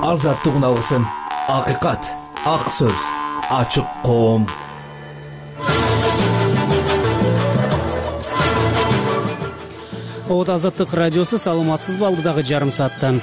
Азаттык алысым, акыйкат, ак сөз, ачык коом. Азаттык радиосу, саламатсызбы? Алдыдагы жарым сааттан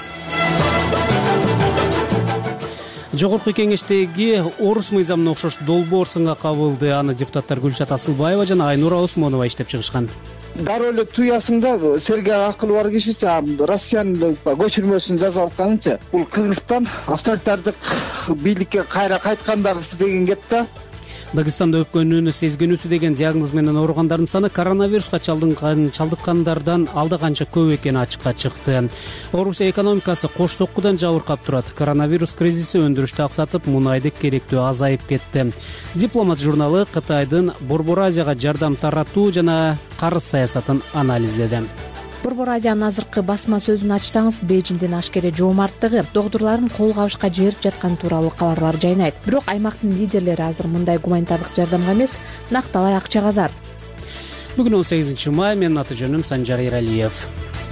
жогорку кеңештеги орус мыйзамына окшош долбоор сынга кабылды. Аны депутаттар Гүлшат Асылбаева жана Айнура Осмонова иштеп чыгышкан. Дароо эле туясында сергек акылы бар кишичи Россиянын көчүрмөсүн жазып атканынча, бул Кыргызстан авторитардык бийликке кайра кайткандагысы деген кеп да. Дагыстанда өпкөнүүнү сезгенүүсү деген диагноз менен ооругандардын саны коронавируска чалдыккандардан алда канча көп экени ачыкка чыкты. Орусия экономикасы кош соккудан жабыркап турат. Коронавирус кризиси өндүрүштү аксатып, мунайды керектөө азайып кетти. Дипломат журналы Кытайдын Борбор Азияга жардам таратуу жана карыз саясатын анализдеди. Борбор Азиянын азыркы басма сөзүн ачсаңыз, Бейжиңдин ашкере жоомарттыгы доктурларын кол кабышка жиберип жаткан тууралуу кабарлар жайнайт. Бирок аймактын лидерлери азыр мындай гуманитардык жардамга эмес, накталай акчага зар. Бүгүн 18 май, менин аты жөнүм Санжар Эралиев.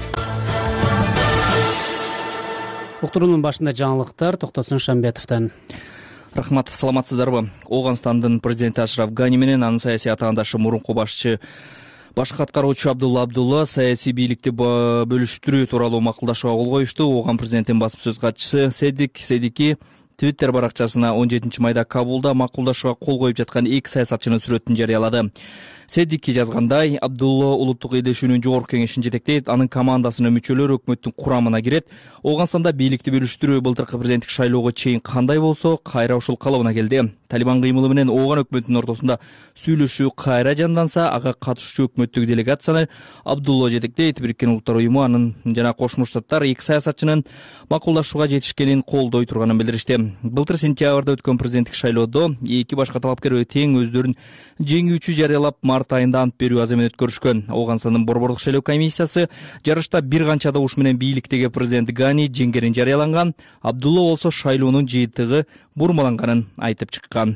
Уктуруунун башында жаңылыктар, Токтосун Шамбетовдон. Рахмат, саламатсыздарбы? Оогунстандын президенти Ашраф Гани менен анын саясий атаандашы мурунку башчы башкы каткаруучу Абдулла саясий бийликти бөлүштүрүү тууралуу макулдашууга кол коюшту. Ооган президенттин басым сөз катчысы Седики Твиттер баракчасына 17 майда Кабулда макулдашууга кол коюп жаткан эки саясатчынын сүрөтүн жарыялады. Седики жазгандай, Абдулла улуттук элдешүүнүн жогорку кеңешин жетектейт, анын командасынын мүчөлөрү өкмөттүн курамына кирет. Оогунстанда бийликти бөлүштүрүү былтыркы президенттик шайлоого чейин кандай болсо, кайра ушул калыбына келди. Талибан кыймылы менен Ооган өкмөтүнүн ортосунда сүйлөшүү кайра жанданса, ага катышуучу өкмөттүк делегацияны Абдулла жетектейт. Бириккен Улуттар уюму анын жана Кошмо Штаттар эки саясатчынын макулдашууга жетишкенин колдой турганын билдиришти. Былтыр сентябрда өткөн президенттик шайлоодо эки башка талапкер тең өздөрүн жеңүүчү жарыялап, март айында ант берүү аземин өткөрүшкөн. Оогунстандын борбордук шайлоо комиссиясы жарышта бир канча добуш менен бийликтеги президент Гани жеңгерин жарыяланган. Абдулла болсо шайлоонун жыйынтыгы бурмаланганын айтып чыккан.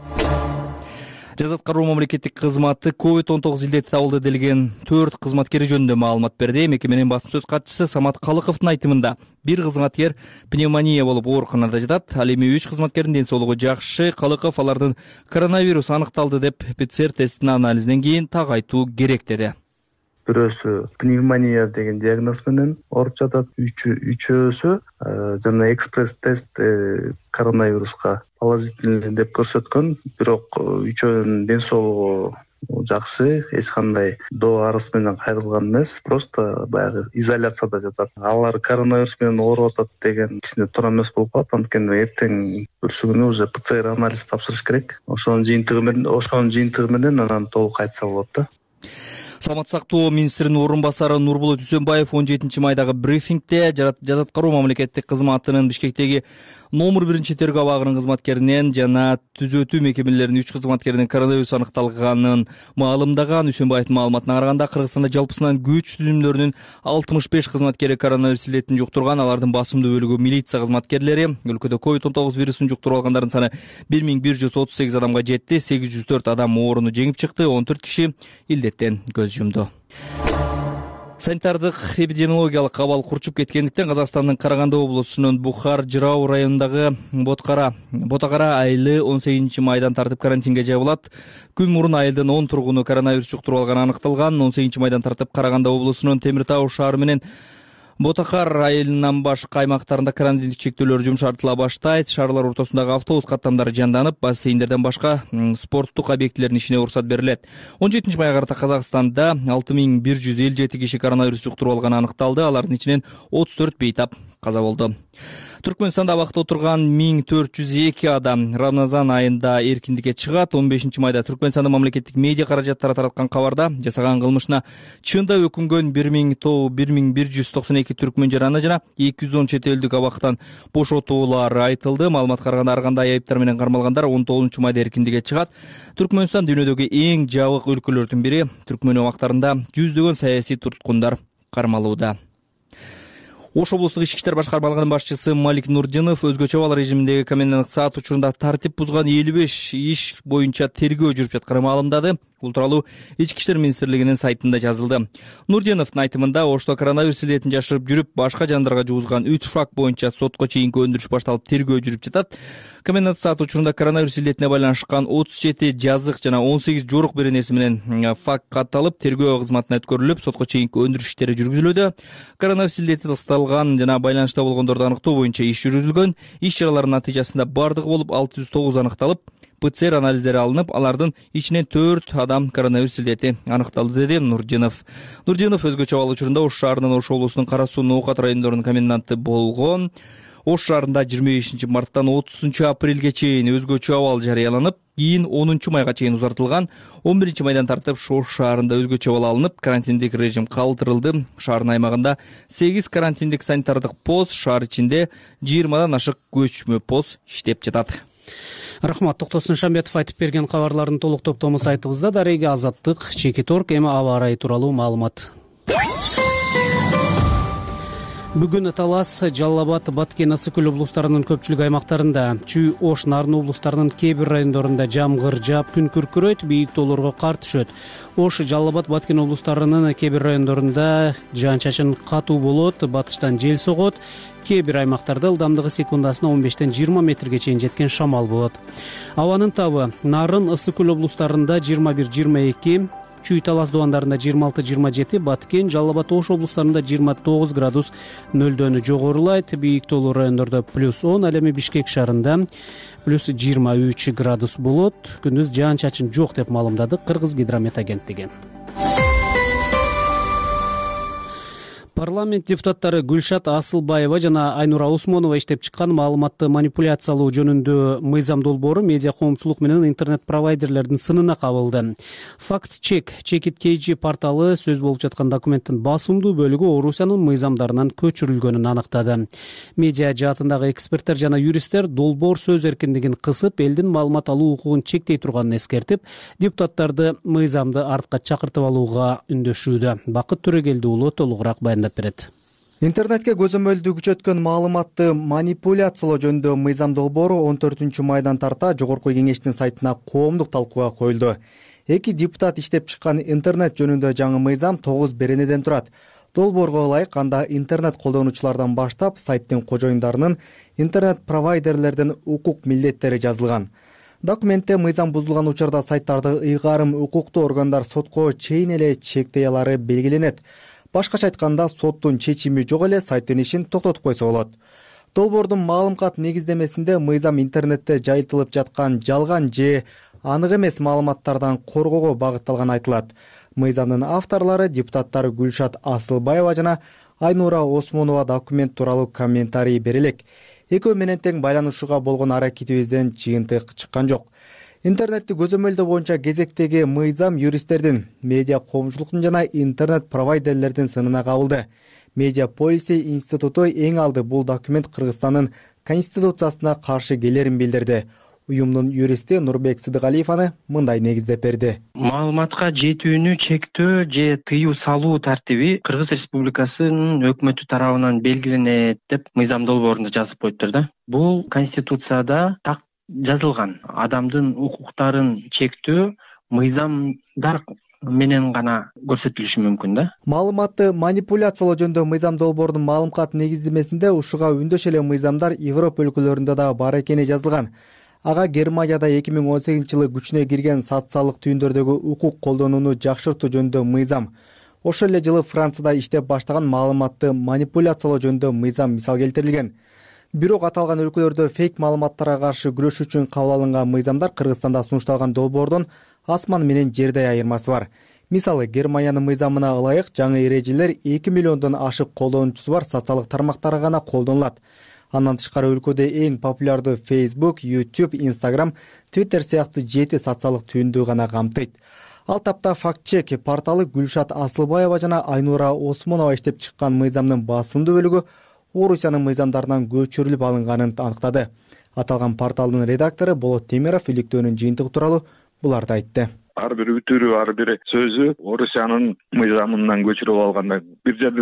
Жаза аткаруу мамлекеттик кызматы COVID-19 илдети табылды делген 4 кызматкери жөнүндө маалымат берди. Мекеменин басым сөз катчысы Самат Калыковдун айтымында, бир кызматкер пневмония болуп ооруканада жатат. Ал эми 3 кызматкердин ден соолугу жакшы. Калыков алардын коронавирус аныкталды деп ПЦР тестинин анализинен кийин так айтуу керек деди. Бирөөсү пневмония деген диагноз менен ооруп жатат, үчөөсү жана экспресс тест коронавируска положительный деп көрсөткөн, бирок үчөөнүн ден соолугу жакшы, эч кандай доо арыз менен кайрылган эмес, просто баягы изоляцияда жатат. Алар коронавирус менен ооруп атат деген кичине туура эмес болуп калат, анткени эртең бүрсүгүнү уже ПЦР анализ тапшырыш керек. Ошонун жыйынтыгы менен анан толук айтса болот да. Саламаттык сактоо министринин орун басары Нурбулат Үсөнбаев 17 майдагы брифингде жаза аткаруу мамлекеттик кызматынын Бишкектеги номер 1 тергөө абагынын кызматкеринен жана түзөтүү мекемелеринин 3 кызматкеринин коронавирус аныкталганын маалымдаган. Үсөнбаевдин маалыматына караганда, Кыргызстанда жалпысынан күч түзүмдөрүнүн 65 кызматкери коронавирус илдетин жуктурган. Алардын басымдуу бөлүгү милиция кызматкерлери. Өлкөдө COVID-19 вирусун жуктуруп алгандардын саны 1138 адамга жетти. 804 адам ооруну жеңип чыкты. 14 киши илдеттен көз жумду. Санитардык эпидемиологиялык абал курчуп кеткендиктен Казакстандын Караганды облусунун Бухар-Жырау районундагы Ботакара айылы 18 майдан тартып карантинге жабылат. Күн мурун айылдын 10 тургуну коронавирус жуктуруп алганы аныкталган. 18 майдан тартып Караганды облусунун Темир Тау шаары менен Ботакар айылынан башка аймактарында карантиндик чектөөлөр жумшартыла баштайт. Шаарлар ортосундагы автобус каттамдары жанданып, бассейндерден башка спорттук объектилердин ишине уруксат берилет. 17 майга карата Казакстанда 6157 киши коронавирус жуктуруп алганы аныкталды. Алардын ичинен 34 бейтап каза болду. Түркмөнстанда абакта отурган 1402 адам Рамазан айында эркиндикке чыгат. 15 майда Түркмөнстандын мамлекеттик медиа каражаттары тараткан кабарда жасаган кылмышына чында өкүнгөн 1192 түркмөн жараны жана 210 чет элдик абактан бошотуулар айтылды. Маалыматка караганда ар кандай айыптар менен кармалгандар 19 майда эркиндикке чыгат. Түркмөнстан дүйнөдөгү эң жабык өлкөлөрдүн бири. Түркмөн абактарында жүздөгөн саясий туткундар кармалууда. Ош облустук ички иштер башкармалыгынын башчысы Малик Нурдинов өзгөчө абал режиминдеги коменданттык саат учурунда тартип бузган 55 иш боюнча тергөө жүрүп жатканын маалымдады. Бул тууралуу Ички иштер министрлигинин сайтында жазылды. Нурдиновдун айтымында Ошто коронавирус илетин жашырып жүрүп, башка жандарга жугузган 3 факт боюнча сотко чейинки өндүрүш башталып тергөө жүрүп жатат. Коменданттык саат учурунда коронавирус илетине байланышкан 37 жазык жана 18 жорук беренеси менен факт катталып, тергөө кызматына өткөрүлүп, сотко чейинки өндүрүш иштери жүргүзүлүүдө. Коронавирус илети тасталган жана байланышта болгондорду аныктоо боюнча иш жүргүзүлгөн. Иш чаралардын натыйжасында бардыгы болуп 609 аныкталып, ПЦР анализдери алынып, алардын ичинен 4 адам коронавирус илети аныкталды, деди Нурдинов. Нурдинов өзгөчө абал учурунда Ош шаарынын Ош облусунун Кара Суу Ноокат райондорунун коменданты болгон. Ош шаарында 25 марттан 30 апрелге чейин өзгөчө абал жарыяланып, кийин 10 майга чейин узартылган. 11 майдан тартып Ош шаарында өзгөчө абал алынып, карантиндик режим калтырылды. Шаардын аймагында 8 карантиндик санитардык пост, шаар ичинде 20дан ашык көчмө пост иштеп жатат. Рахмат. Токтосун Шамбетов айтып берген кабарлардын толук топтому сайтыбызда. Дареги Азаттык, Чекит.орг. Эми аба ырайы тууралуу маалымат. Бүгүн Талас, Жалал Абад, Баткен, Ысык Көл облустарынын көпчүлүк аймактарында, Чүй, Ош, Нарын облустарынын кээ бир райондорунда жамгыр жаап, күн күркүрөйт, бийик тоолорго кар түшөт. Ош, Жалал Абад, Баткен облустарынын кээ бир райондорунда жаан-чачын катуу болот, батыштан жел согот. Кээ бир аймактарда ылдамдыгы секундасына 15-тен 20 метрге чейин жеткен шамал болот. Абанын табы Нарын, Ысык Көл облустарында 21-22, Чүй, Талас дубандарында 26-27, Баткен, Жалал Абад, Ош облустарында 29 градус нөлдөн жогорулайт. Бийик тоолуу райондордо +10, ал эми Бишкек шаарында +23 градус болот. Күндүз жаан-чачын жок деп маалымдады Кыргыз гидромет агенттиги. Парламент депутаттары Гүлшат Асылбаева жана Айнура Усмонова иштеп чыккан маалыматты манипуляциялоо жөнүндө мыйзам долбоору медиа коомчулук менен интернет провайдерлердин сынына кабылды. Факт чек Чекит KG порталы сөз болуп жаткан документтин басымдуу бөлүгү Орусиянын мыйзамдарынан көчүрүлгөнүн аныктады. Медиа жаатындагы эксперттер жана юристтер долбоор сөз эркиндигин кысып, элдин маалымат алуу укугун чектей турганын эскертип, депутаттарды мыйзамды артка чакыртып алууга үндөшүүдө. Бакыт Төрөгелди уулу толугураак баяндап берет. Интернетке көзөмөлдүү күчөткөн маалыматты манипуляциялоо жөнүндө мыйзам долбоору 14 майдан тарта Жогорку Кеңештин сайтына коомдук талкууга коюлду. Эки депутат иштеп чыккан интернет жөнүндө жаңы мыйзам 9 беренеден турат. Долбоорго ылайык анда интернет колдонуучулардан баштап сайттын кожоюндарынын интернет провайдерлердин укук милдеттери жазылган. Документте мыйзам бузулган учурда сайттарды ыйгарым укуктуу органдар сотко чейин эле чектей алары белгиленет. Башкача айтканда, соттун чечими жок эле сайттын ишин токтотуп койсо болот. Долбоордун маалымкат негиздемесинде мыйзам интернетте жайылтылып жаткан жалган же анык эмес маалыматтардан коргоого багытталган айтылат. Мыйзамдын авторлору депутаттар Гүлшат Асылбаева жана Айнура Усмонова документ тууралуу комментарий бере элек. Экөө менен тең байланышууга болгон аракетибизден жыйынтык чыккан жок. Интернетти көзөмөлдөө боюнча кезектеги мыйзам юристтердин, медиа коомчулуктун жана интернет провайдерлердин сынына кабылды. Медиа Policy институту эң алды бул документ Кыргызстандын конституциясына каршы келерин билдирди. Уюмдун юристи Нурбек Сыдыгалиев аны мындай негиздеп берди. Маалыматка жетүүнү чектөө же тыюу салуу тартиби Кыргыз Республикасынын өкмөтү тарабынан белгиленет деп мыйзам долбоорунда жазып коюптур да. Бул конституцияда так жазылган. Адамдын укуктарын чектөө мыйзамдар менен гана көрсөтүлүшү мүмкүн да. Маалыматты манипуляциялоо жөнүндө мыйзам долбоорунун маалымкат негиздемесинде ушуга үндөш эле мыйзамдар Европа өлкөлөрүндө да бар экени жазылган. Ага Германияда 2018-жылы күчүнө кирген социалдык түйүндөрдөгү укук колдонууну жакшыртуу жөнүндө мыйзам. Ошол эле жылы Францияда иштеп баштаган маалыматты манипуляциялоо жөнүндө мыйзам мисал келтирилген. Бирок аталган өлкөлөрдө фейк маалыматтарга каршы күрөшүү үчүн кабыл алынган мыйзамдар Кыргызстанда сунушталган долбоордон асман менен жердей айырмасы бар. Мисалы, Германиянын мыйзамына ылайык жаңы эрежелер 2 миллиондон ашык колдонуучусу бар социалдык тармактарга гана колдонулат. Андан тышкары өлкөдө эң популярдуу Facebook, YouTube, Instagram, Twitter сыяктуу 7 социалдык түйүндү гана камтыйт. Ал тапта факт-чек порталы Гүлшат Асылбаева жана Айнура Усмонова иштеп чыккан мыйзамдын басымдуу бөлүгү Орусиянын мыйзамдарынан көчүрүлүп алынганын аныктады. Аталган порталдын редактору Болот Темиров иликтөөнүн жыйынтыгы тууралуу буларды айтты. Ар бир үтүрү, ар бир сөзү Орусиянын мыйзамынан көчүрүп алганда бир жерде эле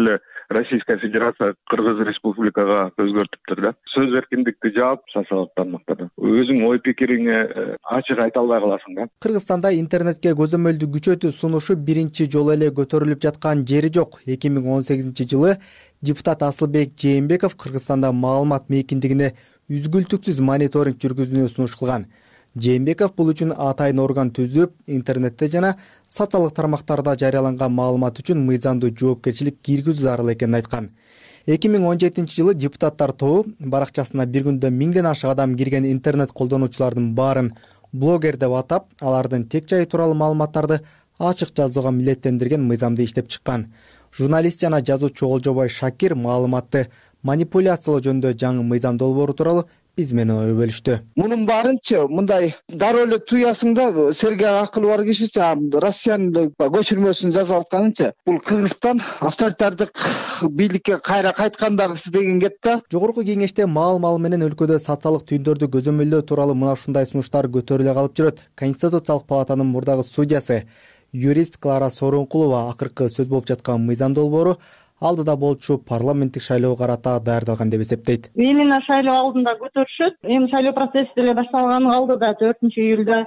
Российская Федерация Кыргыз Республикага өзгөртүптүр да. Сөз эркиндикти жаап социалдык тармактарда. Өзүң ой пикириңе ачык айта албай каласың да. Кыргызстанда интернетке көзөмөлдү күчөтүү сунушу биринчи жолу эле көтөрүлүп жаткан жери жок. 2018-жылы депутат Асылбек Жээнбеков Кыргызстанда маалымат мейкиндигине үзгүлтүксүз мониторинг жүргүзүүнү сунуш кылган. Жээнбеков бул үчүн атайын орган түзүп, интернетте жана социалдык тармактарда жарыяланган маалымат үчүн мыйзамдуу жоопкерчилик киргизүү зарыл экенин айткан. 2017-жылы депутаттар тобу баракчасына бир күндө 1000ден ашык адам кирген интернет колдонуучулардын баарын блогер деп атап, алардын тек жайы тууралуу маалыматтарды ачык жазууга милдеттендирген мыйзамды иштеп чыккан. Журналист жана жазуучу Олжобой Шакир маалыматты манипуляциялоо жөнүндө жаңы мыйзам долбоору тууралуу биз менен ой бөлүштү. Мунун баарынчы мындай дароо эле туясыңда сергек акылы бар кишичи Россиянын көчүрмөсүн жазып атканынча бул Кыргызстан авторитардык бийликке кайра кайткандагысы деген кеп да. Жогорку кеңеште маал менен өлкөдө социалдык түйүндөрдү көзөмөлдөө тууралуу мына ушундай сунуштар көтөрүлө калып жүрөт. Конституциялык палатанын мурдагы судьясы юрист Клара Сооронкулова акыркы сөз болуп жаткан мыйзам долбоору алдыда болчу парламенттик шайлоого карата даярдалган деп эсептейт. Именно шайлоо алдында көтөрүшөт. Эми шайлоо процесси деле башталганын алдыда 4-июлда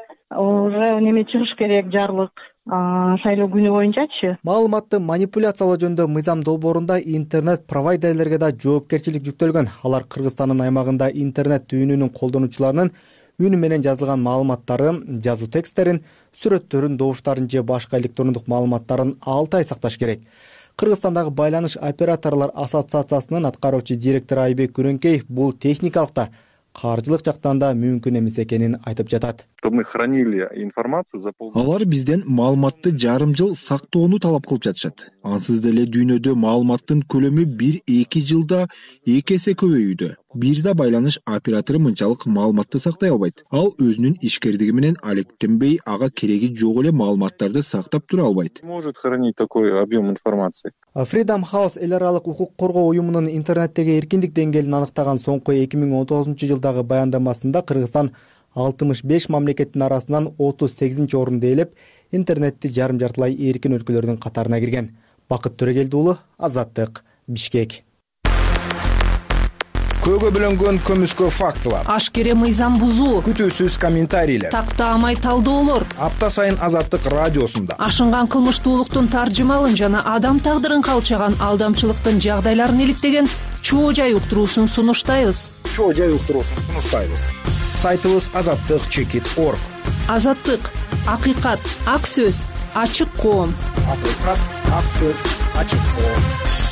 уже неме чыгыш керек, жарлык шайлоо күнү боюнчачы. Маалыматты манипуляциялоо жөнүндө мыйзам долбоорунда интернет провайдерлерге да жоопкерчилик жүктөлгөн. Алар Кыргызстандын аймагында интернет түйүнүнүн колдонуучуларынын үнү менен жазылган маалыматтарын, жазуу тексттерин, сүрөттөрүн, добуштарын же башка электрондук маалыматтарын 6 ай сакташ керек. Кыргызстандагы байланыш операторлор ассоциациясынын аткаруучу директору Айбек Күрөнкеев бул техникалык да, каржылык жактан да мүмкүн эмес экенин айтып жатат. Мы хранили информацию за полгода. Алар бизден маалыматты жарым жыл сактоону талап кылып жатышат. Ансыз деле дүйнөдө маалыматтын көлөмү 1-2 жылда 2 эсе көбөйүүдө. Бир да байланыш оператору мынчалык маалыматты сактай албайт. Ал өзүнүн ишкердиги менен алектенбей, ага кереги жок эле маалыматтарды сактап тура албайт. Может хранить такой объем информации. Freedom House эл аралык укук коргоо уюмунун интернеттеги эркиндик деңгээлин аныктаган соңку 2019-жылдагы баяндамасында Кыргызстан 65 мамлекеттин арасынан 38-орунду ээлеп, интернетти жарым жартылай эркин өлкөлөрдүн катарына кирген. Бакыт Төрөгелди уулу, Азаттык, Бишкек. Көөгө бөлөнгөн көмүскө фактылар, ашкере мыйзам бузуу, күтүүсүз комментарийлер, тактаамай талдоолор апта сайын Азаттык радиосунда ашынган кылмыштуулуктун таржымалын жана адам тагдырын калчаган алдамчылыктын жагдайларын иликтеген чоо жай уктуруусун сунуштайбыз. Сайтыбыз azattik.chekit.org. Азаттык, акыйкат, ак сөз, ачык коом. Акыйкат, ак сөз, ачык коом.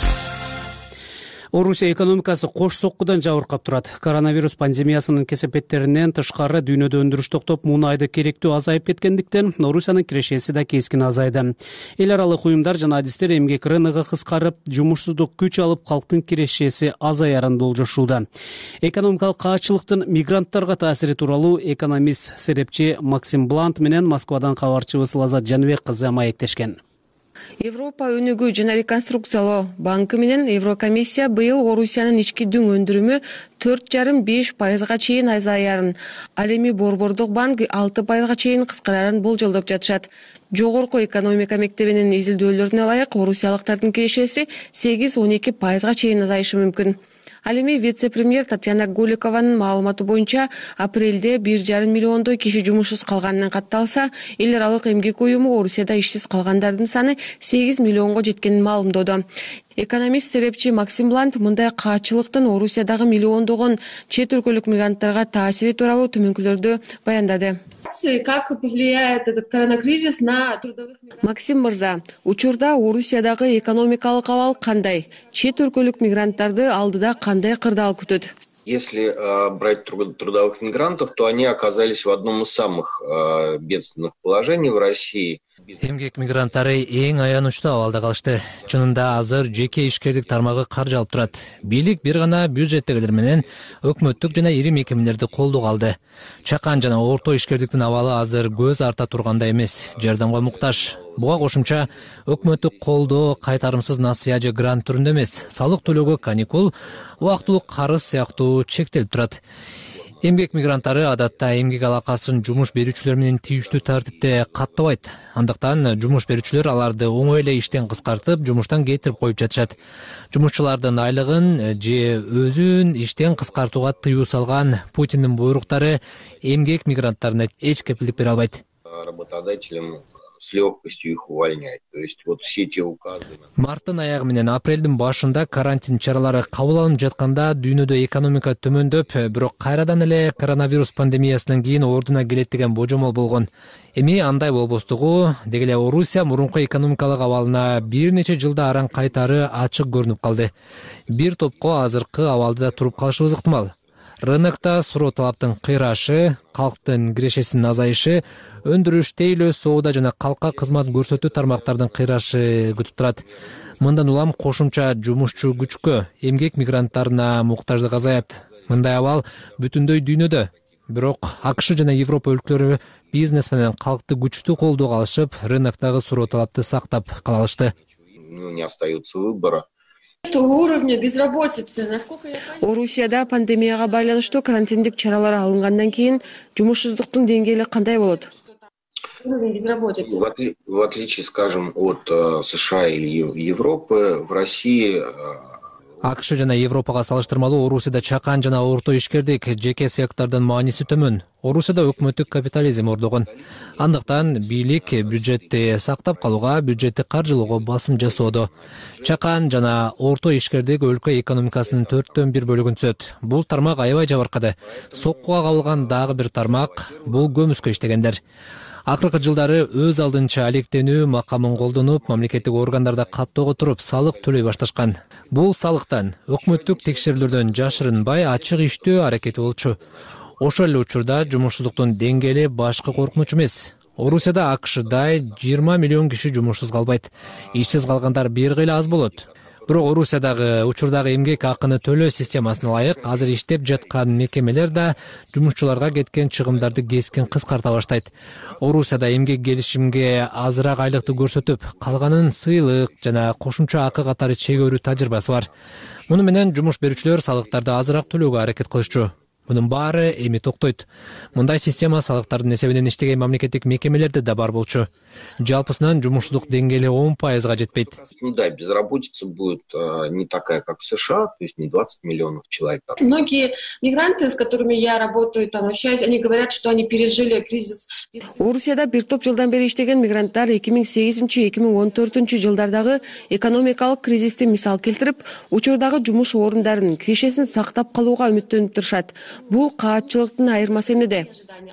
Орусия экономикасы кош соккудан жабыркап турат. Коронавирус пандемиясынын кесепеттеринен тышкары дүйнөдө өндүрүш токтоп, мунайды керектүү азайып кеткендиктен Орусиянын кирешеси да кескин азайды. Эл аралык уюмдар жана адистер эмгек рыногу кыскарып, жумушсуздук күч алып, калктын кирешеси азаярын болжошууда. Экономикалык каачылыктын мигранттарга таасири тууралуу экономист серепчи Максим Блант менен Москвадан кабарчыбыз Лазат Жаныбек кызы маектешкен. Европа өнүгүү жана реконструкциялоо банкы менен Еврокомиссия быйыл Орусиянын ички дүң өндүрүмү 4,5% чейин азаярын, ал эми Борбордук банк 6% чейин кыскарарын болжолдоп жатышат. Жогорку экономика мектебинин изилдөөлөрүнө ылайык орусиялыктардын кирешеси 8-12% чейин азайышы мүмкүн. Ал эми вице-премьер Татьяна Голикованын маалыматы боюнча апрелде 1,5 миллиондой киши жумушсуз калганынан катталса, эл аралык эмгек уюму Орусияда ишсиз калгандардын саны 8 миллионго жеткенин маалымдоду. Экономист серепчи Максим Блант мындай каачылыктын Орусиядагы миллиондогон чет өлкөлүк мигранттарга таасири тууралуу төмөнкүлөрдү баяндады. Как повлияет этот коронакризис на трудовых мигрантов? Максим мырза, учурда Орусиядагы экономикалык абал кандай? Чет өлкөлүк мигранттарды алдыда кандай кырдаал күтөт? Если брать трудовых мигрантов, то они оказались в одном из самых бедственных положений в России. Эмгек мигранттары эң аянычтуу абалда калышты. Чынында азыр жеке ишкердик тармагы каржы алып турат. Бийлик бир гана бюджеттегилер менен өкмөттүк жана ири мекемелерди колдоого алды. Чакан жана орто ишкердиктин абалы азыр көз арта тургандай эмес, жардамга муктаж. Буга кошумча өкмөттүк колдоо кайтарымсыз насыя же грант түрүндө эмес, салык төлөөгө каникул, убактылуу карыз сыяктуу чектелип турат. Эмгек мигранттары адатта эмгек алакасын жумуш берүүчүлөр менен тийиштүү тартипте каттабайт. Андыктан жумуш берүүчүлөр аларды оңой эле иштен кыскартып, жумуштан кетирип коюп жатышат. Жумушчулардын айлыгын же өзүн иштен кыскартууга тыюу салган Путиндин буйруктары эмгек мигранттарына эч кепилдик бере албайт. Работодателям с легкостью их увольнять. То есть вот все те указы. Марттын аягы менен апрелдин башында карантин чаралары кабыл алынып жатканда дүйнөдө экономика төмөндөп, бирок кайрадан эле коронавирус пандемиясынан кийин ордуна келет деген божомол болгон. Эми андай болбостугу, деги эле Орусия мурунку экономикалык абалына бир нече жылда аран кайтары ачык көрүнүп калды. Бир топко азыркы абалда туруп калышыбыз ыктымал. Рынокто суроо талаптын кыйрашы, калктын кирешесинин азайышы, өндүрүш, тейлөө, соода жана калкка кызмат көрсөтүү тармактардын кыйрашы күтүп турат. Мындан улам кошумча жумушчу күчкө, эмгек мигранттарына муктаждык азаят. Мындай абал бүтүндөй дүйнөдө. Бирок АКШ жана Европа өлкөлөрү бизнес менен калкты күчтүү колдоого алышып, рыноктогу суроо талапты сактап кала алышты. Не остается выбора. Уровня безработицы, насколько я понимаю. Орусияда пандемияга байланыштуу карантиндик чаралар алынгандан кийин жумушсуздуктун деңгээли кандай болот? Уровень безработицы. В отличие, скажем, от США или Европы, в России АКШ жана Европага салыштырмалуу Орусияда чакан жана орто ишкердик жеке сектордун мааниси төмөн. Орусияда өкмөттүк капитализм ордогон. Андыктан бийлик бюджетти сактап калууга, бюджетти каржылоого басым жасоодо. Чакан жана орто ишкердик өлкө экономикасынын 1/4 бөлүгүн түзөт. Бул тармак аябай жабыркады. Соккуга кабылган дагы бир тармак бул көмүскө иштегендер. Акыркы жылдары өз алдынча алектенүү макамын колдонуп, мамлекеттик органдарда каттоого туруп, салык төлөй башташкан. Бул салыктан өкмөттүк текшерүүлөрдөн жашырынбай ачык иштөө аракети болчу. Ошол эле учурда жумушсуздуктун деңгээли башкы коркунуч эмес. Орусияда АКШдай 20 миллион киши жумушсуз калбайт. Ишсиз калгандар бир кыйла аз болот. Бирок Орусиядагы учурдагы эмгек акыны төлөө системасына ылайык азыр иштеп жаткан мекемелер да жумушчуларга кеткен чыгымдарды кескин кыскарта баштайт. Орусияда эмгек келишимге азыраак айлыкты көрсөтүп, калганын сыйлык жана кошумча акы катары чегөрүү тажрыйбасы бар. Муну менен жумуш берүүчүлөр салыктарды азыраак төлөөгө аракет кылышчу. Мунун баары эми токтойт. Мындай система салыктардын эсебинен иштеген мамлекеттик мекемелерде да бар болчу. Жалпысынан жумушсуздук деңгээли 10%га жетпейт. Да, безработица будет не такая, как в США, то есть не 20 миллионов человек. Многие мигранты, с которыми я работаю, там общаюсь, они говорят, что они пережили кризис. Орусияда бир топ жылдан бери иштеген мигранттар 2008-2014 жылдардагы экономикалык кризисти мисал келтирип, учурдагы жумуш орундарынын кирешесин сактап калууга үмүттөнүп турушат. Бул каатчылыктын айырмасы эмнеде?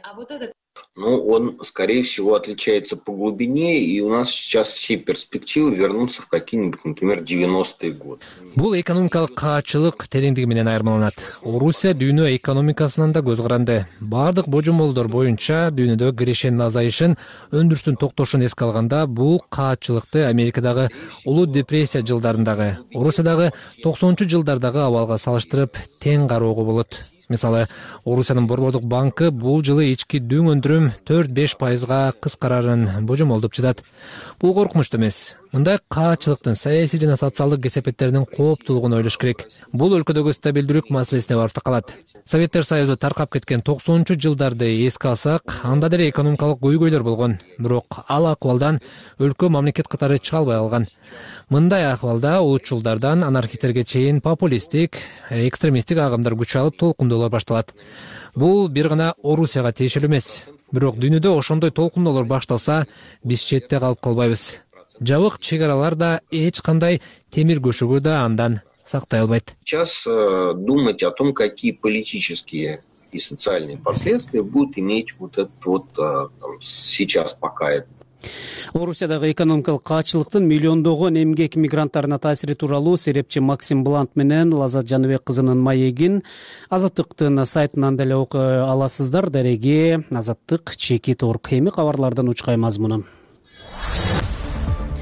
Ну, он, скорее всего, отличается по глубине, и у нас сейчас все перспективы вернуться в какие-нибудь, например, 90-е годы. Бул экономикалык каатчылык тереңдиги менен айырмаланат. Орусия дүйнө экономикасынан да көз каранды. Бардык божомолдор боюнча дүйнөдө кирешенин азайышын, өндүрүштүн токтошун эске алганда, бул каатчылыкты Америкадагы улуу депрессия жылдарындагы, Орусиядагы 90-жылдардагы абалга салыштырып тең кароого болот. Мисалы, Орусиянын Борбордук банкы бул жылы ички дүң өндүрүм 4-5%га кыскарарын божомолдоп жатат. Бул коркунучтуу эмес. Мындай каатчылыктын саясий жана социалдык кесепеттеринин кооптуулугун ойлош керек. Бул өлкөдөгү стабилдүүлүк маселесине барып такалат. Советтер Союзу таркап кеткен 90-жылдарды эске алсак, анда деле экономикалык көйгөйлөр болгон. Бирок ал акыбалдан өлкө мамлекет катары чыга албай калган. Мындай акыбалда улутчулдардан анархисттерге чейин популисттик, экстремисттик агымдар күч алып толкундоолор башталат. Бул бир гана Орусияга тиешелүү эмес. Бирок дүйнөдө ошондой толкундоолор башталса, биз четте калып калбайбыз. Жабык чегаралар да эч кандай темир көшөгө да андан сактай албайт. Сейчас думать о том, какие политические и социальные последствия будут иметь вот этот сейчас пока. Орусиядагы экономикалык каатчылыктын миллиондогон эмгек мигранттарына таасири тууралуу серепчи Максим Блант менен Лазат Жаныбек кызынын маегин Азаттыктын сайтынан деле окуй аласыздар. Дареге Азаттык чекит орг. Эми кабарлардан учкай мазмуну.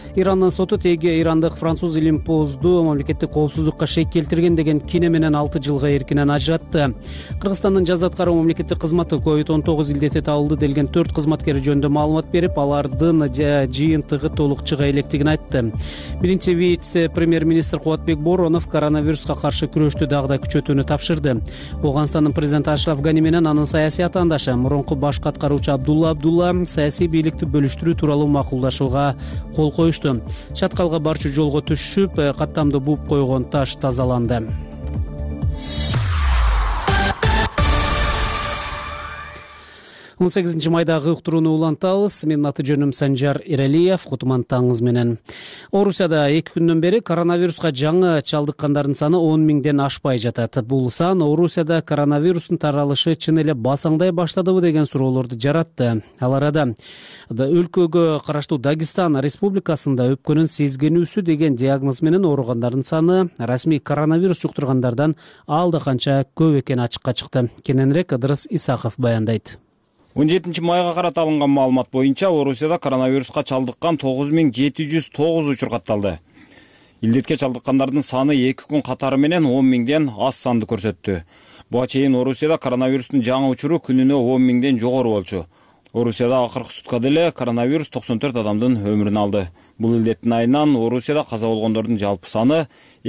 Ирандын соту теги ирандык француз илимпозду мамлекеттик коопсуздукка шек келтирген деген кине менен 6 жылга эркинен ажыратты. Кыргызстандын жаза аткаруу мамлекеттик кызматы COVID-19 илдети табылды делген 4 кызматкер жөнүндө маалымат берип, алардын жыйынтыгы толук чыга электигин айтты. Биринчи вице-премьер-министр Кубатбек Боронов коронавируска каршы күрөштү дагы да күчөтүүнү тапшырды. Ооганстандын президенти Ашраф Гани менен анын саясий атаандашы мурунку баш каткаруучу Абдулла саясий бийликти бөлүштүрүү тууралуу макулдашууга кол коюшту. Чаткалга барчу жолго түшүп, каттамды бууп койгон таш тазаланды. 18 майдагы уктурууну улантабыз. Менин аты жөнүм Санжар Иралиев. Кутмандтаңыз менен. Орусияда 2 күндөн бери коронавируска жаңы чалдыккандардын саны 10 миңден ашпай жатат. Бул сан Орусияда коронавирустун таралышы чын эле басаңдай баштадыбы деген суроолорду жаратты. Ал арада өлкөгө караштуу Дагестан республикасында өпкөнүн сезгенүүсү деген диагноз менен ооругандардын саны расмий коронавирус жуктургандардан алда канча көп экени ачыкка чыкты. Кененирээк Ыдырыс Исаков баяндайт. 17 майга карата алынган маалымат боюнча Орусияда коронавируска чалдыккан 9709 учур катталды. Илдетке чалдыккандардын саны 2 күн катары менен 10 миңден аз санды көрсөттү. Буга чейин Орусияда коронавирустун жаңы учуру күнүнө 10 миңден жогору болчу. Орусияда акыркы суткада эле коронавирус 94 адамдын өмүрүн алды. Бул илдеттин айынан Орусияда каза болгондордун жалпы саны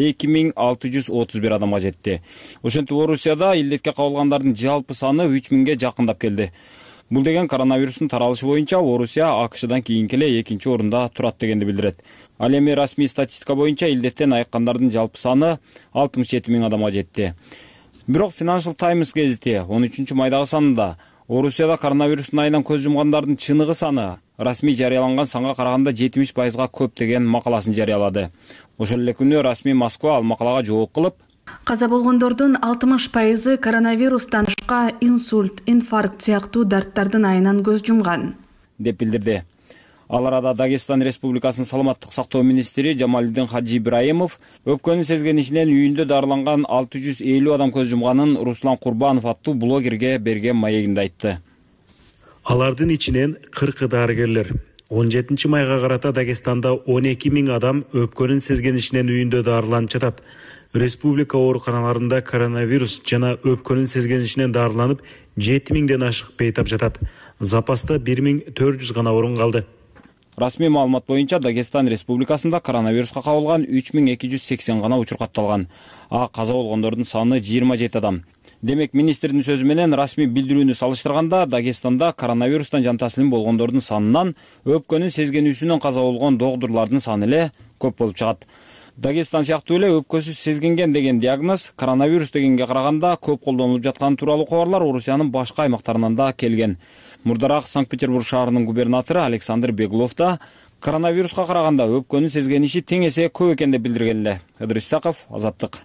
2631 адамга жетти. Ошентип Орусияда илдетке кабылгандардын жалпы саны 3000ге жакындап келди. Бул деген коронавирустун таралышы боюнча Орусия АКШдан кийинки эле 2-нчи орунда турат дегенди билдирет. Ал эми расмий статистика боюнча илдеттен айыккандардын жалпы саны 67 миң адамга жетти. Бирок Financial Times гезити 13 майдагы санында Орусияда коронавирустун айынан көз жумгандардын чыныгы саны расмий жарыяланган санга караганда 70%га көп деген макаласын жарыялады. Ошол эле күнү расмий Москва ал макалага жооп кылып, каза болгондордун 60% коронавирустан башка инсульт, инфаркт сыяктуу дарттардын айынан көз жумган деп билдирди. Ал арада Дагестан Республикасынын саламаттык сактоо министри Жамалиддин Хаджи Ибраимов өпкөнүн сезгенишинен үйүндө дарыланган 650 адам көз жумганын Руслан Курбанов аттуу блогерге берген маегинде айтты. Алардын ичинен 40 дарыгерлер. 17 майга карата Дагестанда 12 миң адам өпкөнүн сезгенишинен үйүндө дарыланып жатат. Республика ооруканаларында коронавирус жана өпкөнүн сезгенишинен дарыланып 7 миңден ашык бейтап жатат. Запаста 1400 гана орун калды. Расмий маалымат боюнча Дагестан Республикасында коронавируска кабылган 3280 гана учур катталган. Каза болгондордун саны 27 адам. Демек, министрдин сөзү менен расмий билдирүүнү салыштырганда Дагестанда коронавирустан жан таслим болгондордун санынан өпкөнүн сезгенүүсүнөн каза болгон догдурлардын саны эле көп болуп чыгат. Дагестан сыяктуу эле өпкөсү сезгенген деген диагноз коронавирус дегенге караганда көп колдонулуп жаткан тууралуу кабарлар Орусиянын башка аймактарынан да келген. Мурдараак Санкт-Петербург шаарынын губернатору Александр Беглов да коронавируска караганда өпкөнүн сезгениши тең эсе көп экен деп билдирген эле. Ыдырыс Исаков, Азаттык.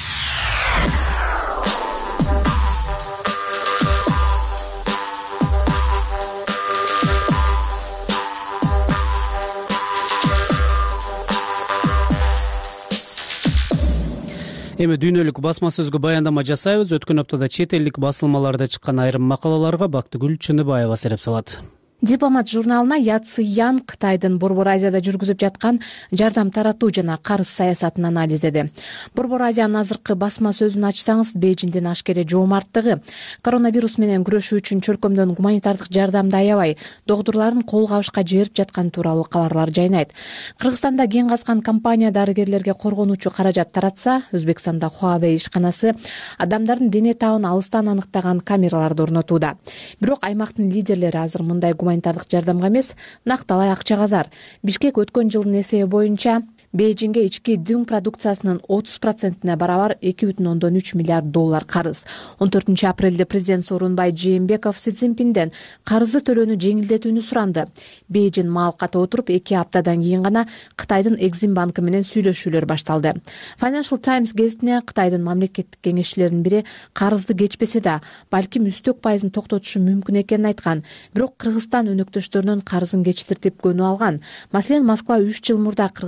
Эми дүйнөлүк басма сөзгө баяндама жасайбыз. Өткөн аптада чет элдик басылмаларда чыккан айрым макалаларга Бактыгүл Чыныбаева сереп салат. Дипломат журналына Яцыян Кытайдын Борбор Азияда жүргүзүп жаткан жардам таратуу жана карыз саясатын анализдеди. Борбор Азиянын азыркы басма сөзүн ачсаңыз, Бейжиңдин ашкере жоомарттыгы, коронавирус менен күрөшүү үчүн чөлкөмдөн гуманитардык жардамды аябай, догдурларын кол кабышка жиберип жаткан тууралуу кабарлар жайнайт. Кыргызстанда кең каскан компания дарыгерлерге коргонуучу каражат таратса, Өзбекстанда Huawei ишканасы адамдардын дене табын алыстан аныктаган камераларды орнотууда. Бирок аймактын лидерлери азыр мындай гуманитардык жардамга эмес, накталай акчага зар. Бишкек өткөн жылдын эсеби боюнча Бейжиңге ички дүң продукциясынын 30%-не барабар $2.3 миллиард карыз. 14 апрелде президент Сооронбай Жээнбеков Си Цзиньпинден карызды төлөөнү жеңилдетүүнү суранды. Бейжиң маал ката отуруп 2 аптадан кийин гана Кытайдын Экзим банкы менен сүйлөшүүлөр башталды. Financial Times гезитине Кытайдын мамлекеттик кеңешчилеринин бири карызды кечпесе да, балким үстөк пайызын токтотушу мүмкүн экенин айткан. Бирок Кыргызстан өнөктөштөрүнүн карызын кечиртип көнүп алган. Маселен, Москва 3 жыл мурда Кыргызстандын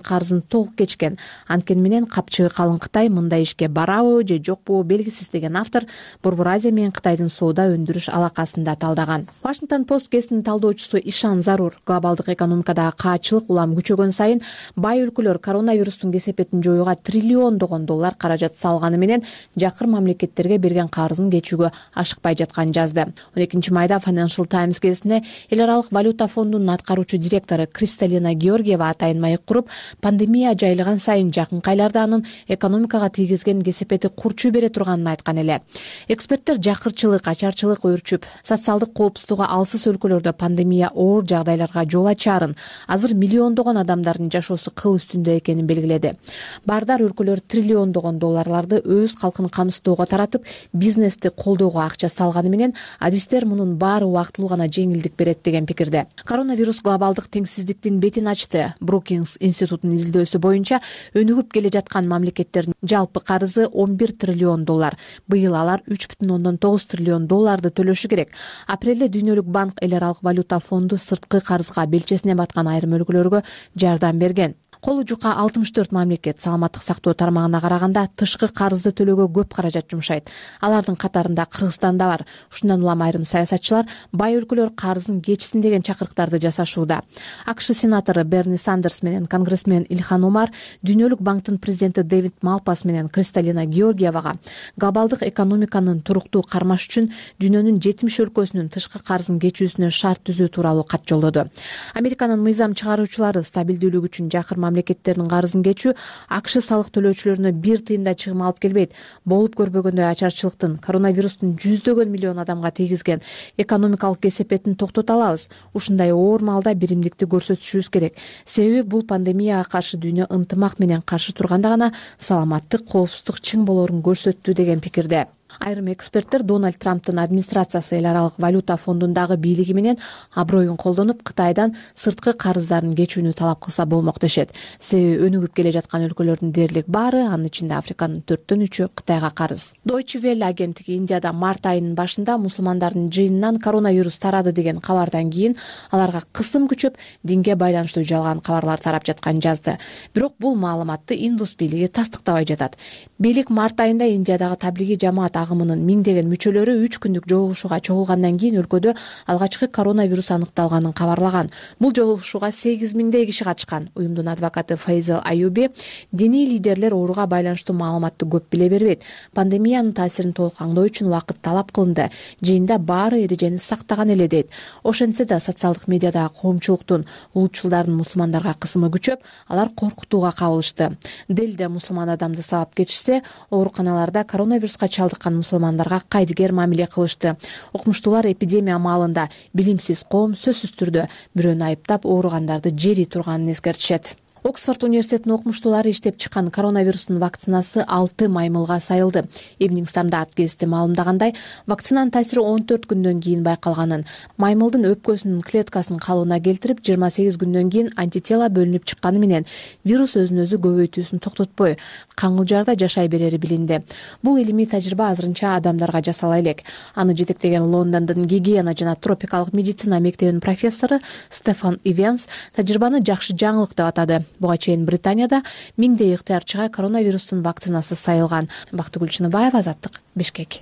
карызын толук кечкен. Анткени менен капчыгы калың Кытай мындай ишке барабы же жокпу белгисиз деген автор Борбор Азия менен Кытайдын соода өндүрүш алакасында талдаган. Washington Post гезитинин талдоочусу Ишан Зарур глобалдык экономикадагы каачылык улам күчөгөн сайын бай өлкөлөр коронавирустун кесепетин жоюуга триллиондогон доллар каражат салганы менен жакыр мамлекеттерге берген карызын кечүүгө ашыкпай жатканын жазды. 12 майда Financial Times гезитине эл аралык валюта фондунун аткаруучу директору Кристалина Георгиева атайын маек куруп, пандемия жайылган сайын жакынкы айларда анын экономикага тийгизген кесепети курчу бере турганын айткан эле. Эксперттер жакырчылык, ачарчылык өрчүп, социалдык коопсуздугу алсыз өлкөлөрдө пандемия оор жагдайларга жол ачаарын, азыр миллиондогон адамдардын жашоосу кыл үстүндө экенин белгиледи. Баардар өлкөлөр триллиондогон долларларды өз калкын камсыздоого таратып, бизнести колдоого акча салганы менен адистер мунун баары убактылуу гана жеңилдик берет деген пикирде. Коронавирус глобалдык теңсиздиктин бетин ачты. Brookings институтунун изилдөөсү боюнча өнүгүп келе жаткан мамлекеттердин жалпы карызы 11 триллион доллар. Быйыл алар 3,9 триллион долларды төлөшү керек. Апрелде Дүйнөлүк банк эл аралык валюта фонду сырткы карызга белчесине баткан айрым өлкөлөргө жардам берген. Колу жука 64 мамлекет саламаттык сактоо тармагына караганда тышкы карызды төлөөгө көп каражат жумшайт. Алардын катарында Кыргызстан да бар. Ушундан улам айрым саясатчылар бай өлкөлөр карызын кечсин деген чакырыктарды жасашууда. АКШ сенатору Берни Сандерс менен конгрессмен Ильхан Омар Дүйнөлүк банктын президенти Дэвид Малпас менен Кристалина Георгиевага глобалдык экономиканын туруктуу кармаш үчүн дүйнөнүн 70 өлкөсүнүн тышкы карызын кечүүсүнө шарт түзүү тууралуу кат жолдоду. Американын мыйзам чыгаруучулары стабилдүүлүк үчүн жакыр мамлекеттердин карызын кечүү АКШ салык төлөөчүлөрүнө бир тыйын да чыгым алып келбейт. Болуп көрбөгөндөй ачарчылыктын, коронавирустун жүздөгөн миллион адамга тийгизген экономикалык кесепетин токтото алабыз. Ушундай оор маалда биримдикти көрсөтүшүбүз керек. Себеби бул пандемияга каршы дүйнө ынтымак менен каршы турганда гана саламаттык, коопсуздук чың болоорун көрсөттү деген пикирде. Айрым эксперттер Дональд Трамптын администрациясы эл аралык валюта фондундагы бийлиги менен аброюн колдонуп Кытайдан сырткы карыздарын кечүүнү талап кылса болмок дешет. Себеби өнүгүп келе жаткан өлкөлөрдүн дээрлик баары, анын ичинде Африканын 4/3 Кытайга карыз. Deutsche Welle агенттиги Индияда март айынын башында мусулмандардын жыйынынан коронавирус тарады деген кабардан кийин аларга кысым күчөп, динге байланыштуу жалган кабарлар тарап жатканын жазды. Бирок бул маалыматты Индус бийлиги тастыктабай жатат. Бийлик март айында Индиядагы таблиги жамаат агымынын миңдеген мүчөлөрү 3 күндүк жолугушууга чогулгандан кийин өлкөдө алгачкы коронавирус аныкталганын кабарлаган. Бул жолугушууга 8 миңдей киши катышкан. Уюмдун адвокаты Фейзел Аюби диний лидерлер ооруга байланыштуу маалыматты көп биле бербейт. Пандемиянын таасирин толук аңдоо үчүн убакыт талап кылынды. Жыйында баары эрежени сактаган эле дейт. Ошентсе да социалдык медиадагы коомчулуктун улутчулдардын мусулмандарга кысымы күчөп, алар коркутууга кабылышты. Делде мусулман адамды сабап кетишсе, ооруканаларда коронавируска чалдыккан мусулмандарга кайдыгер мамиле кылышты. Окумуштуулар эпидемия маалында билимсиз коом сөзсүз түрдө бирөөнү айыптап ооругандарды жери турганын эскертишет. Оксфорд университетинин окумуштуулары иштеп чыккан коронавирустун вакцинасы 6 маймылга сайылды. Evening Standard гезити маалымдагандай, вакцинанын таасири 14 күндөн кийин байкалганын, маймылдын өпкөсүнүн клеткасын калыбына келтирип 28 күндөн кийин антитела бөлүнүп чыкканы менен вирус өзүн өзү көбөйтүүсүн токтотпой, каңылжарда жашай берери билинди. Бул илимий тажрыйба азырынча адамдарга жасала элек. Аны жетектеген Лондондун гигиена жана тропикалык медицина мектебинин профессору Стефан Ивенс тажрыйбаны жакшы жаңылык деп атады. Буга чейин Британияда миңдей ыктыярчыга коронавирустун вакцинасы сайылган. Бактыгүл Чыныбаева, Азаттык, Бишкек.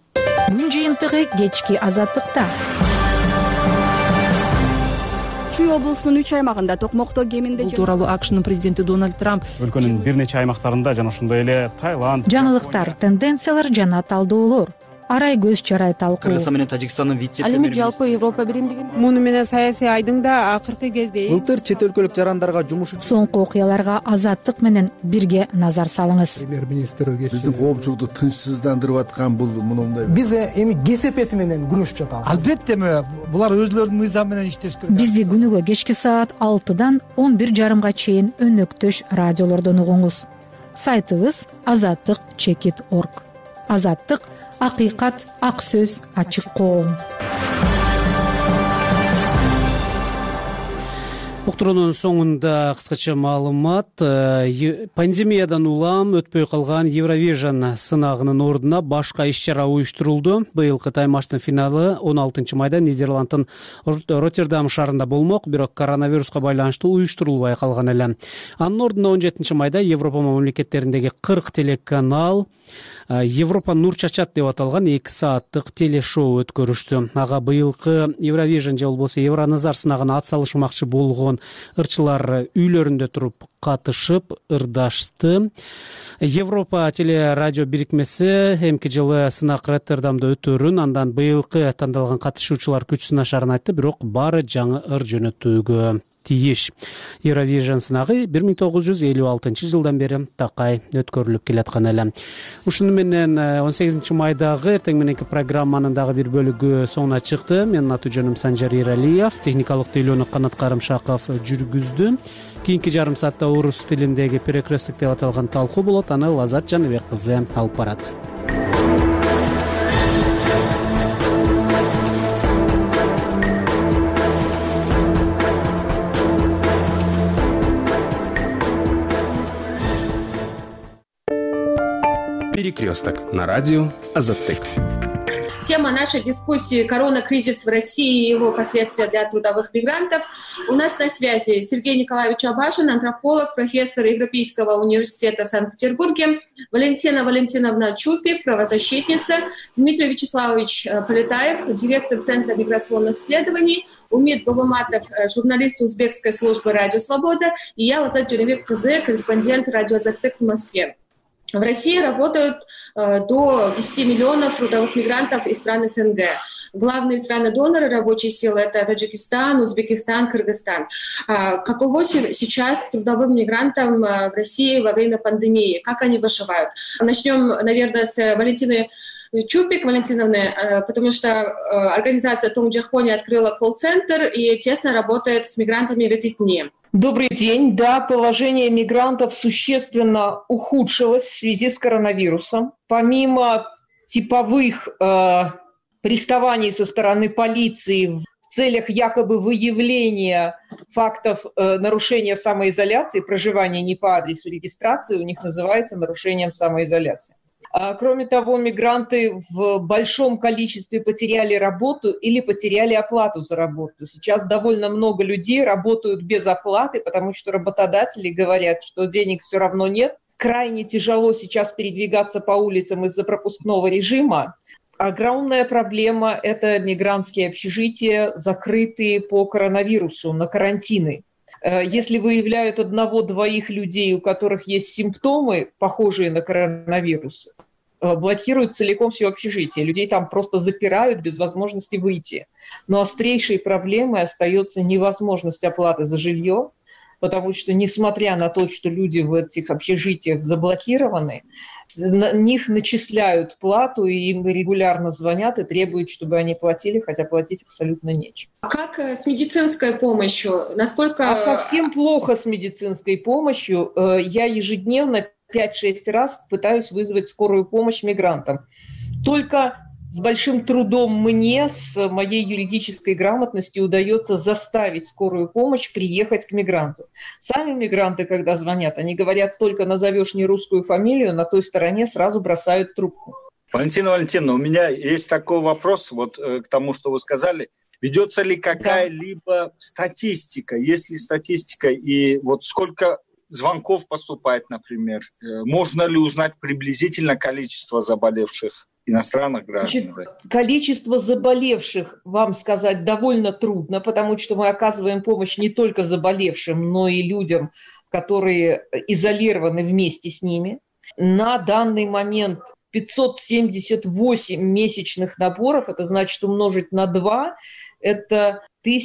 Күн жыйынтыгы кечки Азаттыкта. Чүй облусунун 3 аймагында токмокто кеминде бул тууралуу АКШнын президенти Дональд Трамп өлкөнүн бир нече аймактарында жана ошондой эле Таиланд жаңылыктар, тенденциялар жана талдоолор арай көз чарай талкуу. Кыргызстан менен Тажикстандын Ал эми жалпы Европа биримдигин муну менен саясий айдың да акыркы кезде былтыр чет өлкөлүк жарандарга жумуш үчүн соңку окуяларга Азаттык менен бирге назар салыңыз. Биздин коомчулукту тынчсыздандырып аткан бул мындай. Биз эми кесепети менен күрөшүп жатабыз. Албетте булар өзлөрүнүн мыйзамы менен иштеш керек. Бизди күнүгө кечки саат 6-дан 11:30 чейин өнөктөш радиолордон угуңуз. Сайтыбыз azattik.org. Азаттык — акыйкат, ак сөз, ачык коом. уктуруунун соңунда кыскача маалымат. Пандемиядан улам өтпөй калган Евровижн сынагынын ордуна башка иш-чара уюштурулду. Быйылкы таймаштын финалы 16 майда Нидерландтын Роттердам шаарында болмок, бирок коронавируска байланыштуу уюштурулбай калган эле. Анын ордуна 17 майда Европа мамлекеттериндеги 40 телеканал Европа нур чачат деп аталган 2 сааттык телешоу өткөрүштү. Ага быйылкы Евровижн же болбосо Евроназар сынагына ат салышмакчы болгон ырчылар үйлөрүндө туруп катышып ырдашты. Европа телерадио бирикмеси эмки жылы сынак Роттердамда өтөрүн, андан быйылкы тандалган катышуучулар күч сынашарын айтты, бирок баары жаңы ыр жөнөтүүгө тийиш. Евровижн сынагы 1956 жылдан бери такай өткөрүлүп келаткан эле. Ушуну менен 18 майдагы эртең мененки программанын дагы бир бөлүгү соңуна чыкты. Менин аты жөнүм Санжар Иралиев, техникалык тейлөөнү Канат Карымшаков жүргүздү. Кийинки жарым саатта орус тилиндеги перекрестик деп аталган талкуу болот. Аны Лазат Жаныбек кызы алып барат. Перекресток на радио Азаттык. Тема нашей дискуссии – коронакризис в России и его последствия для трудовых мигрантов. У нас на связи Сергей Николаевич Абашин, антрополог, профессор Европейского университета в Санкт-Петербурге, Валентина Валентиновна Чупик, правозащитница, Дмитрий Вячеславович Полетаев, директор Центра миграционных исследований, Умит Бабаматов, журналист узбекской службы «Радио Свобода», и я, Лазат Жаныбек кызы, корреспондент «Радио Азаттык» в Москве. В России работают до 10 миллионов трудовых мигрантов из стран СНГ. Главные страны-доноры рабочей силы – это Таджикистан, Узбекистан, Кыргызстан. Каково сейчас трудовым мигрантам в России во время пандемии? Как они выживают? Начнем, наверное, с Валентины Чупик, Валентиновны, потому что организация Том Джахони открыла колл-центр и тесно работает с мигрантами в эти дни. Добрый день. Да, положение мигрантов существенно ухудшилось в связи с коронавирусом. Помимо типовых приставаний со стороны полиции в целях якобы выявления фактов нарушения самоизоляции, проживания не по адресу регистрации, у них называется нарушением самоизоляции. Кроме того, мигранты в большом количестве потеряли работу или потеряли оплату за работу. Сейчас довольно много людей работают без оплаты, потому что работодатели говорят, что денег все равно нет. Крайне тяжело сейчас передвигаться по улицам из-за пропускного режима. Огромная проблема – это мигрантские общежития, закрытые по коронавирусу, на карантины. Если выявляют 1-2 людей, у которых есть симптомы, похожие на коронавирус, блокируют целиком все общежитие. Людей там просто запирают без возможности выйти. Но острейшей проблемой остается невозможность оплаты за жилье, потому что, несмотря на то, что люди в этих общежитиях заблокированы, на них начисляют плату, и им регулярно звонят и требуют, чтобы они платили, хотя платить абсолютно нечем. А как с медицинской помощью? Насколько... Совсем плохо с медицинской помощью. Я ежедневно 5-6 раз пытаюсь вызвать скорую помощь мигрантам. Только с большим трудом мне, с моей юридической грамотностью, удается заставить скорую помощь приехать к мигранту. Сами мигранты, когда звонят, они говорят, только назовешь не русскую фамилию, на той стороне сразу бросают трубку. Валентина Валентиновна, у меня есть такой вопрос вот к тому, что вы сказали. Ведется ли какая-либо статистика? Есть ли статистика и вот сколько звонков поступает, например? Можно ли узнать приблизительно количество заболевших иностранных граждан? Значит, количество заболевших вам сказать довольно трудно, потому что мы оказываем помощь не только заболевшим, но и людям, которые изолированы вместе с ними. На данный момент 578 месячных наборов, это значит умножить на 2, это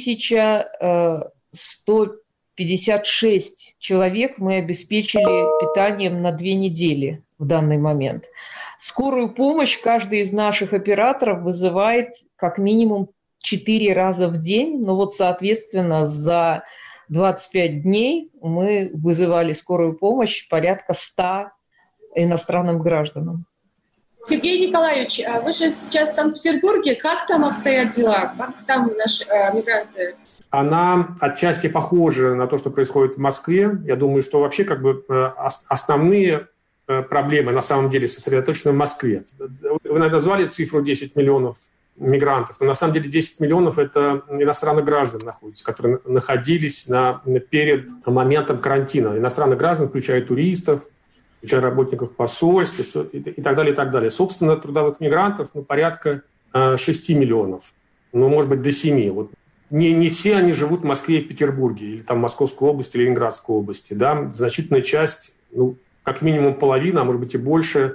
1156 человек мы обеспечили питанием на 2 недели в данный момент. Скорую помощь каждый из наших операторов вызывает как минимум 4 раза в день. Но вот, соответственно, за 25 дней мы вызывали скорую помощь порядка 100 иностранным гражданам. Сергей Николаевич, вы же сейчас в Санкт-Петербурге. Как там обстоят дела? Как там наши мигранты? Она отчасти похожа на то, что происходит в Москве. Я думаю, что вообще основные проблемы на самом деле сосредоточены в Москве. Вы назвали цифру 10 миллионов мигрантов, но на самом деле 10 миллионов – это иностранных граждан находятся, которые находились перед моментом карантина. Иностранных граждан, включая туристов, включая работников посольств и так далее, и так далее. Собственно, трудовых мигрантов порядка 6 миллионов, может быть, до 7. Вот. Не все они живут в Москве и Петербурге, или там Московской области, или Ленинградской области. Да? Значительная часть, как минимум половина, а может быть и больше,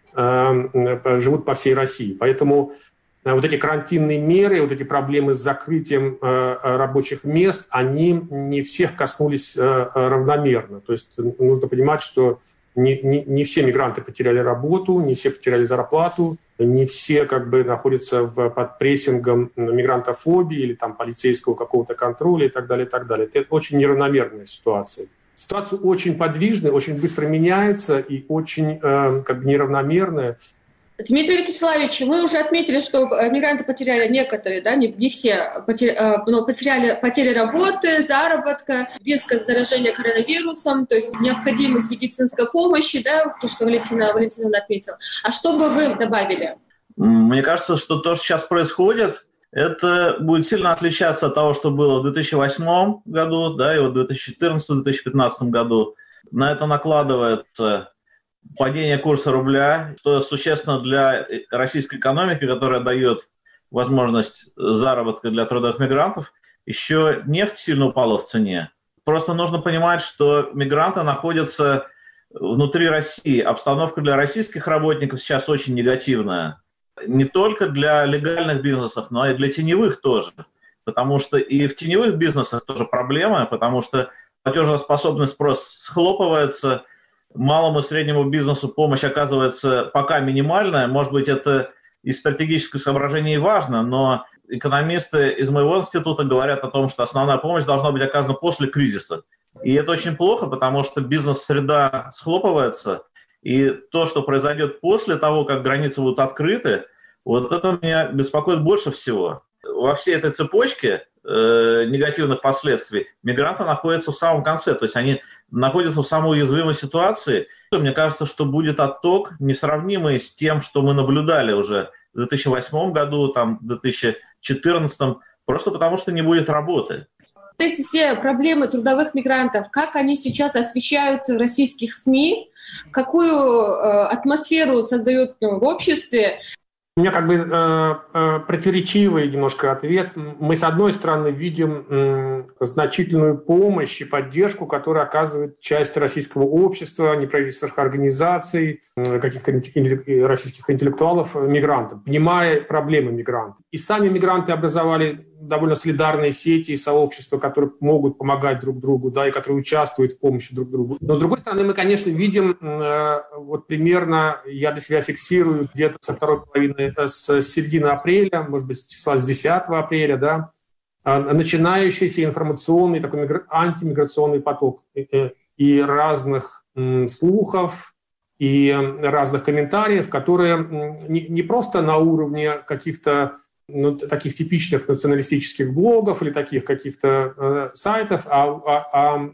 живут по всей России. Поэтому вот эти карантинные меры, вот эти проблемы с закрытием рабочих мест, они не всех коснулись равномерно. То есть нужно понимать, что не все мигранты потеряли работу, не все потеряли зарплату, не все находятся под прессингом мигрантофобии или там полицейского какого-то контроля и так далее, и так далее. Это очень неравномерная ситуация. Ситуация очень подвижная, очень быстро меняется и очень неравномерная. Дмитрий Вячеславович, вы уже отметили, что мигранты потеряли некоторые, да, не все, потери работы, заработка, риск заражения коронавирусом, то есть необходимость медицинской помощи, да, то, что Валентина отметила. А что бы вы добавили? Мне кажется, что то, что сейчас происходит, это будет сильно отличаться от того, что было в 2008 году, да, и в 2014-2015 году. На это накладывается падение курса рубля, что существенно для российской экономики, которая дает возможность заработка для трудовых мигрантов. Еще нефть сильно упала в цене. Просто нужно понимать, что мигранты находятся внутри России. Обстановка для российских работников сейчас очень негативная. Не только для легальных бизнесов, но и для теневых тоже. Потому что и в теневых бизнесах тоже проблема, потому что платежеспособный спрос схлопывается, малому и среднему бизнесу помощь оказывается пока минимальная. Может быть, это из стратегических соображений важно, но экономисты из моего института говорят о том, что основная помощь должна быть оказана после кризиса. И это очень плохо, потому что бизнес-среда схлопывается, и то, что произойдет после того, как границы будут открыты, вот это меня беспокоит больше всего. Во всей этой цепочке негативных последствий мигранты находятся в самом конце, то есть они находятся в самой уязвимой ситуации. Мне кажется, что будет отток, несравнимый с тем, что мы наблюдали уже в 2008 году, там, в 2014, просто потому что не будет работы. Эти все проблемы трудовых мигрантов, как они сейчас освещаются в российских СМИ, какую атмосферу создают в обществе? У меня противоречивый немножко ответ. Мы, с одной стороны, видим значительную помощь и поддержку, которую оказывает часть российского общества, неправительственных организаций, каких-то российских интеллектуалов мигрантам, понимая проблемы мигрантов. И сами мигранты образовали довольно солидарные сети и сообщества, которые могут помогать друг другу, да, и которые участвуют в помощи друг другу. Но, с другой стороны, мы, конечно, видим, примерно, я для себя фиксирую, где-то со второй половины, с середины апреля, может быть, с числа с 10 апреля, да, начинающийся информационный такой антимиграционный поток и разных слухов, и разных комментариев, которые не просто на уровне каких-то таких типичных националистических блогов или таких каких-то сайтов, а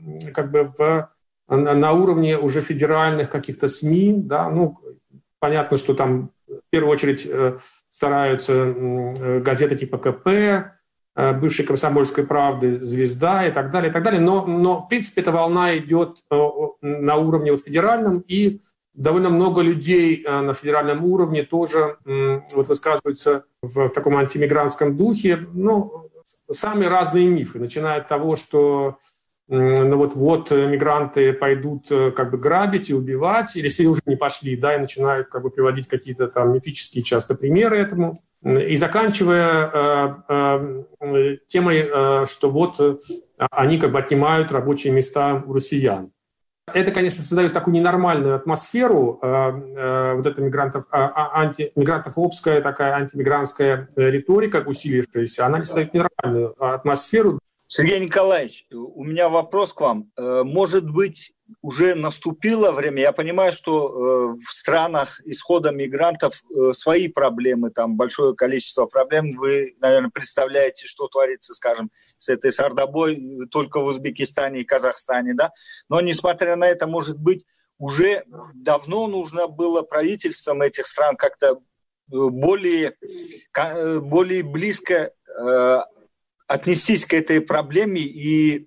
на уровне уже федеральных каких-то СМИ. Да? Понятно, что там в первую очередь стараются газеты типа КП, бывшей «Комсомольской правды», «Звезда» и так далее, и так далее. Но в принципе, эта волна идет на уровне федеральном, и довольно много людей на федеральном уровне тоже высказываются в таком антимигрантском духе. Самые разные мифы, начиная от того, что мигранты пойдут грабить и убивать, или если уже не пошли, да, и начинают приводить какие-то там мифические часто примеры этому, и заканчивая темой, что они отнимают рабочие места у россиян. Это, конечно, создает такую ненормальную атмосферу, эта мигрантофобская, такая антимигрантская риторика, усилившаяся, она создает ненормальную атмосферу. Сергей Николаевич, у меня вопрос к вам. Может быть, уже наступило время. Я понимаю, что в странах исхода мигрантов свои проблемы, там большое количество проблем. Вы, наверное, представляете, что творится, скажем, с этой сардобой только в Узбекистане и Казахстане, да? Но, несмотря на это, может быть, уже давно нужно было правительствам этих стран как-то более близко отнестись к этой проблеме и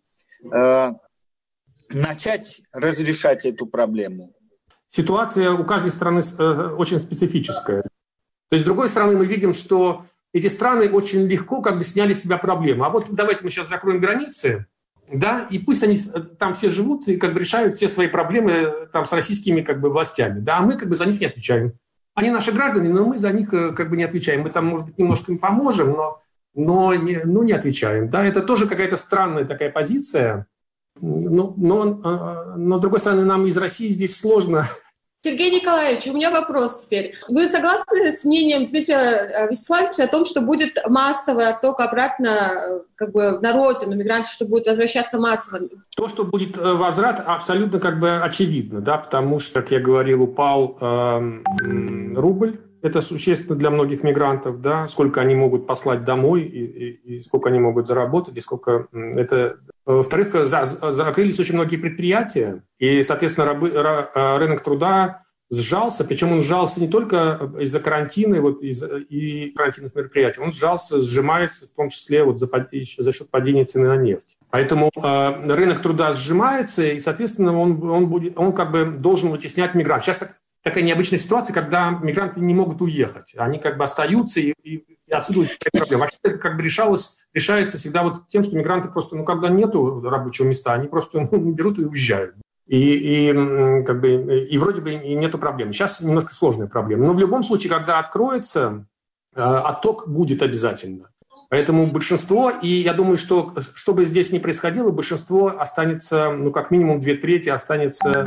начать разрешать эту проблему. Ситуация у каждой страны очень специфическая. То есть, с другой стороны, мы видим, что эти страны очень легко как бы сняли с себя проблемы. А вот давайте мы сейчас закроем границы, да, и пусть они там все живут и как бы решают все свои проблемы там с российскими как бы властями, да, а мы как бы за них не отвечаем. Они наши граждане, но мы за них как бы не отвечаем. Мы там, может быть, немножко им поможем, но не отвечаем. Да? Это тоже какая-то странная такая позиция. Но с другой стороны, нам из России здесь сложно. Сергей Николаевич, у меня вопрос теперь. Вы согласны с мнением Дмитрия Вячеславовича о том, что будет массовый отток обратно как бы на родину мигрантов, что будет возвращаться массово? То, что будет возврат, абсолютно как бы очевидно, да, потому что, как я говорил, упал рубль. Это существенно для многих мигрантов, да, сколько они могут послать домой и сколько они могут заработать, и сколько это... Во-вторых, закрылись очень многие предприятия, и, соответственно, рынок труда сжался, причем он сжался не только из-за карантина и карантинных мероприятий, он сжимается в том числе за счет падения цены на нефть. Поэтому рынок труда сжимается, и, соответственно, он как бы должен вытеснять мигрантов. Сейчас такая необычная ситуация, когда мигранты не могут уехать. Они как бы остаются, и отсюда проблема. Вообще это как бы решается всегда вот тем, что мигранты просто, когда нету рабочего места, они просто берут и уезжают. И вроде бы и нету проблем. Сейчас немножко сложная проблема. Но в любом случае, когда откроется, отток будет обязательно. Поэтому большинство, и я думаю, что бы здесь ни происходило, большинство останется, как минимум 2/3 останется.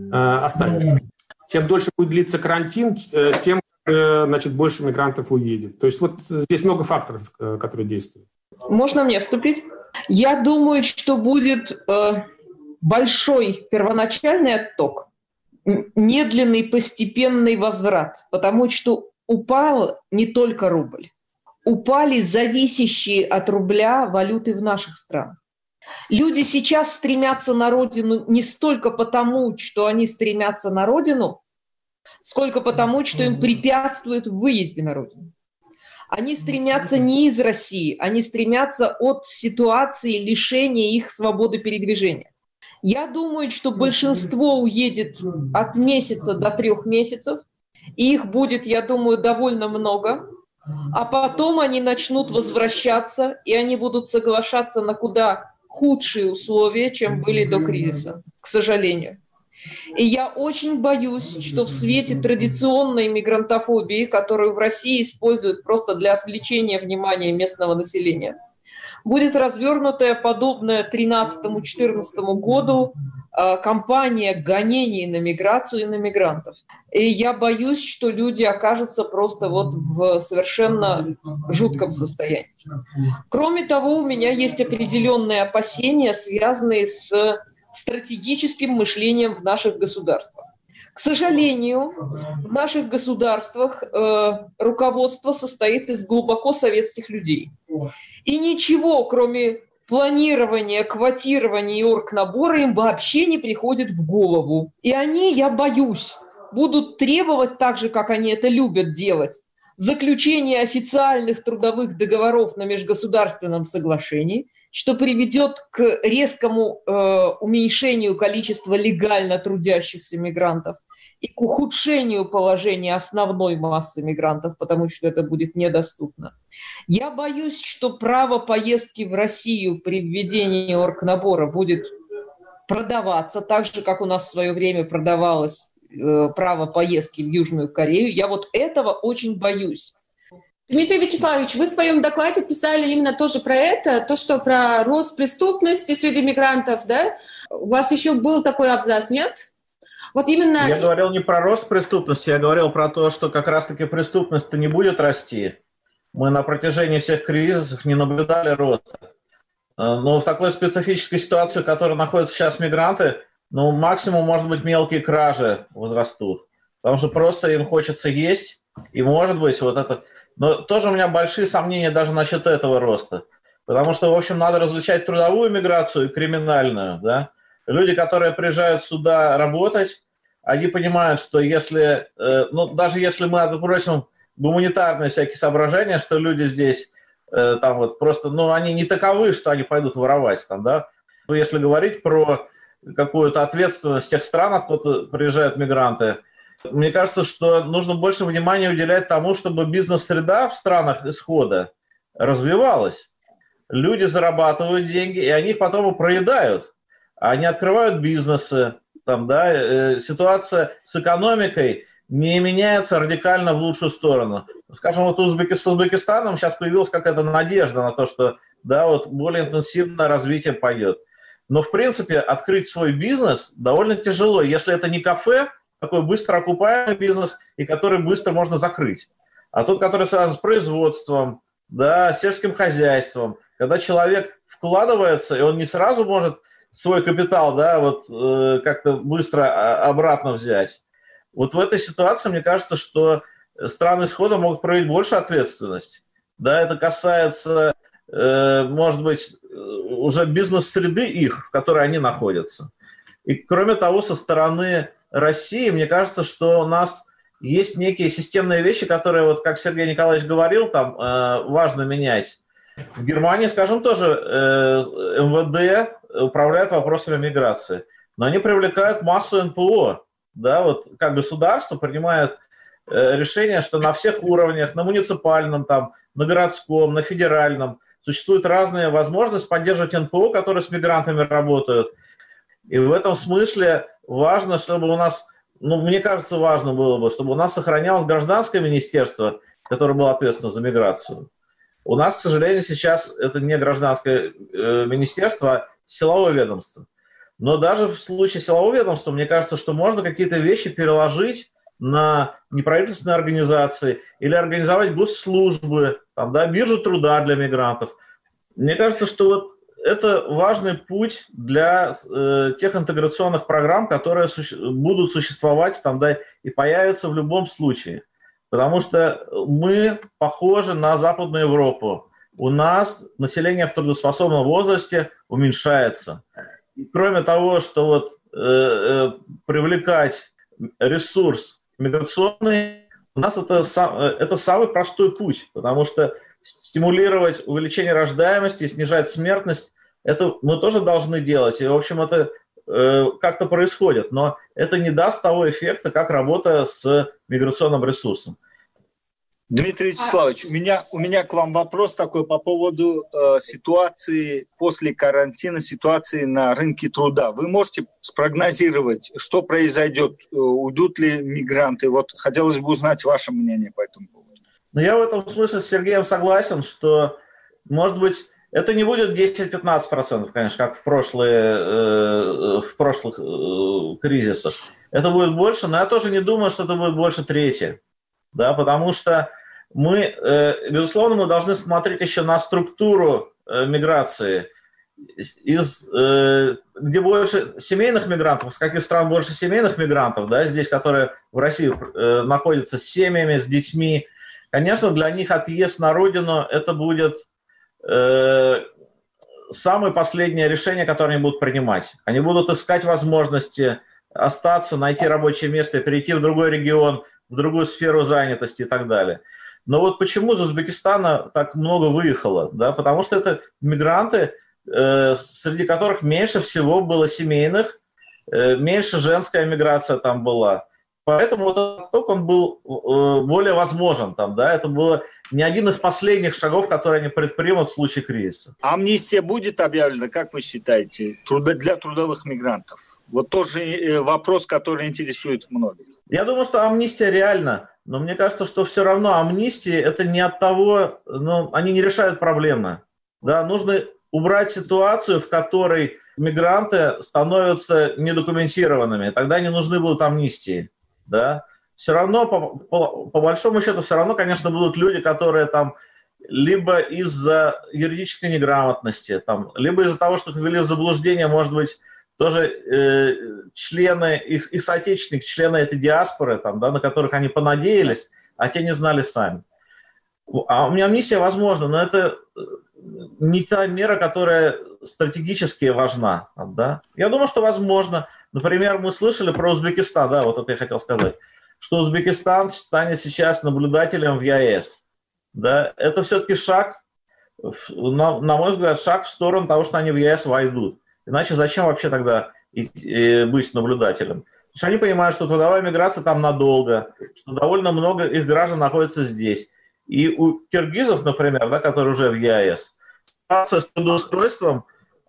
Чем дольше будет длиться карантин, тем, больше мигрантов уедет. То есть вот здесь много факторов, которые действуют. Можно мне вступить? Я думаю, что будет большой первоначальный отток, медленный постепенный возврат, потому что упал не только рубль. Упали зависящие от рубля валюты в наших странах. Люди сейчас стремятся на родину не столько потому, что они стремятся на родину, сколько потому, что им препятствуют в выезде на родину. Они стремятся не из России, они стремятся от ситуации лишения их свободы передвижения. Я думаю, что большинство уедет от месяца до 3 месяцев, и их будет, я думаю, довольно много, а потом они начнут возвращаться, и они будут соглашаться на куда худшие условия, чем были до кризиса, к сожалению. И я очень боюсь, что в свете традиционной мигрантофобии, которую в России используют просто для отвлечения внимания местного населения, будет развернутая, подобная 2013-2014 году, кампания гонений на миграцию и на мигрантов. И я боюсь, что люди окажутся просто в совершенно жутком состоянии. Кроме того, у меня есть определенные опасения, связанные с стратегическим мышлением в наших государствах. К сожалению, в наших государствах руководство состоит из глубоко советских людей. И ничего, кроме планирования, квотирования и оргнабора, им вообще не приходит в голову. И они, я боюсь, будут требовать, так же, как они это любят делать, заключения официальных трудовых договоров на межгосударственном соглашении, что приведет к резкому уменьшению количества легально трудящихся мигрантов и к ухудшению положения основной массы мигрантов, потому что это будет недоступно. Я боюсь, что право поездки в Россию при введении оргнабора будет продаваться так же, как у нас в свое время продавалось право поездки в Южную Корею. Я вот этого очень боюсь. Дмитрий Вячеславович, вы в своем докладе писали именно тоже про это, то, что про рост преступности среди мигрантов, да? У вас еще был такой абзац, нет? Вот именно... Я говорил не про рост преступности, я говорил про то, что как раз-таки преступность-то не будет расти. Мы на протяжении всех кризисов не наблюдали роста. Но в такой специфической ситуации, в которой находятся сейчас мигранты, ну, максимум, может быть, мелкие кражи возрастут. Потому что просто им хочется есть, и, может быть, вот это... Но тоже у меня большие сомнения даже насчет этого роста. Потому что, в общем, надо различать трудовую миграцию и криминальную, да. Люди, которые приезжают сюда работать, они понимают, что если... Ну, даже если мы отбросим гуманитарные всякие соображения, что люди здесь там вот просто... Ну, они не таковы, что они пойдут воровать там, да. Но если говорить про какую-то ответственность тех стран, откуда приезжают мигранты, мне кажется, что нужно больше внимания уделять тому, чтобы бизнес-среда в странах исхода развивалась. Люди зарабатывают деньги, и они их потом и проедают. Они открывают бизнесы. Там, да, ситуация с экономикой не меняется радикально в лучшую сторону. Скажем, вот с Узбекистаном сейчас появилась какая-то надежда на то, что да, вот более интенсивное развитие пойдет. Но, в принципе, открыть свой бизнес довольно тяжело, если это не кафе, такой быстро окупаемый бизнес, и который быстро можно закрыть. А тот, который связан с производством, да, сельским хозяйством, когда человек вкладывается, и он не сразу может свой капитал, да, вот как-то быстро обратно взять. Вот в этой ситуации, мне кажется, что страны исхода могут проявить больше ответственности. Да, это касается, может быть, уже бизнес-среды их, в которой они находятся. И, кроме того, со стороны России, мне кажется, что у нас есть некие системные вещи, которые, вот как Сергей Николаевич говорил, там важно менять. В Германии, скажем, тоже МВД управляет вопросами миграции, но они привлекают массу НПО, да, вот как государство принимает решение, что на всех уровнях, на муниципальном, там, на городском, на федеральном существуют разные возможности поддерживать НПО, которые с мигрантами работают. И в этом смысле важно, чтобы у нас, ну, мне кажется, важно было бы, чтобы у нас сохранялось гражданское министерство, которое было ответственно за миграцию. У нас, к сожалению, сейчас это не гражданское министерство, а силовое ведомство. Но даже в случае силового ведомства, мне кажется, что можно какие-то вещи переложить на неправительственные организации или организовать госслужбы, там, да, биржу труда для мигрантов. Мне кажется, что вот это важный путь для тех интеграционных программ, которые будут существовать там, да, и появятся в любом случае. Потому что мы похожи на Западную Европу. У нас население в трудоспособном возрасте уменьшается. И кроме того, что вот, привлекать ресурс миграционный, у нас это самый простой путь, потому что стимулировать увеличение рождаемости, снижать смертность, это мы тоже должны делать. И, в общем, это как-то происходит. Но это не даст того эффекта, как работа с миграционным ресурсом. Дмитрий Вячеславович, у меня к вам вопрос такой по поводу ситуации после карантина, ситуации на рынке труда. Вы можете спрогнозировать, что произойдет, уйдут ли мигранты? Вот хотелось бы узнать ваше мнение по этому поводу. Но я в этом смысле с Сергеем согласен, что, может быть, это не будет 10-15%, конечно, как в прошлых кризисах. Это будет больше, но я тоже не думаю, что это будет больше трети. Да, потому что мы, безусловно, мы должны смотреть еще на структуру миграции. Где больше семейных мигрантов, с каких стран больше семейных мигрантов, да, здесь, которые в России находятся с семьями, с детьми. Конечно, для них отъезд на родину – это будет самое последнее решение, которое они будут принимать. Они будут искать возможности остаться, найти рабочее место, перейти в другой регион, в другую сферу занятости и так далее. Но вот почему из Узбекистана так много выехало? Да? Потому что это мигранты, среди которых меньше всего было семейных, меньше женская миграция там была. Поэтому вот этот отток, он был более возможен там, да, это было не один из последних шагов, которые они предпримут в случае кризиса. Амнистия будет объявлена, как вы считаете, для трудовых мигрантов? Вот тоже вопрос, который интересует многих. Я думаю, что амнистия реальна, но мне кажется, что все равно амнистия это не от того, ну, они не решают проблемы. Да, нужно убрать ситуацию, в которой мигранты становятся недокументированными, тогда не нужны будут амнистии. Да? Все равно, по большому счету, все равно, конечно, будут люди, которые там либо из-за юридической неграмотности, там, либо из-за того, что их ввели в заблуждение, может быть, тоже члены, их соотечественники, члены этой диаспоры, там, да, на которых они понадеялись, а те не знали сами. А амнистия возможна, но это не та мера, которая стратегически важна. Да? Я думаю, что возможно. Например, мы слышали про Узбекистан, да, вот это я хотел сказать, что Узбекистан станет сейчас наблюдателем в ЕС. Да? Это все-таки шаг, на мой взгляд, шаг в сторону того, что они в ЕС войдут. Иначе зачем вообще тогда быть наблюдателем? Потому что они понимают, что трудовая миграция там надолго, что довольно много их граждан находится здесь. И у киргизов, например, да, которые уже в ЕАЭС, ситуация с трудоустройством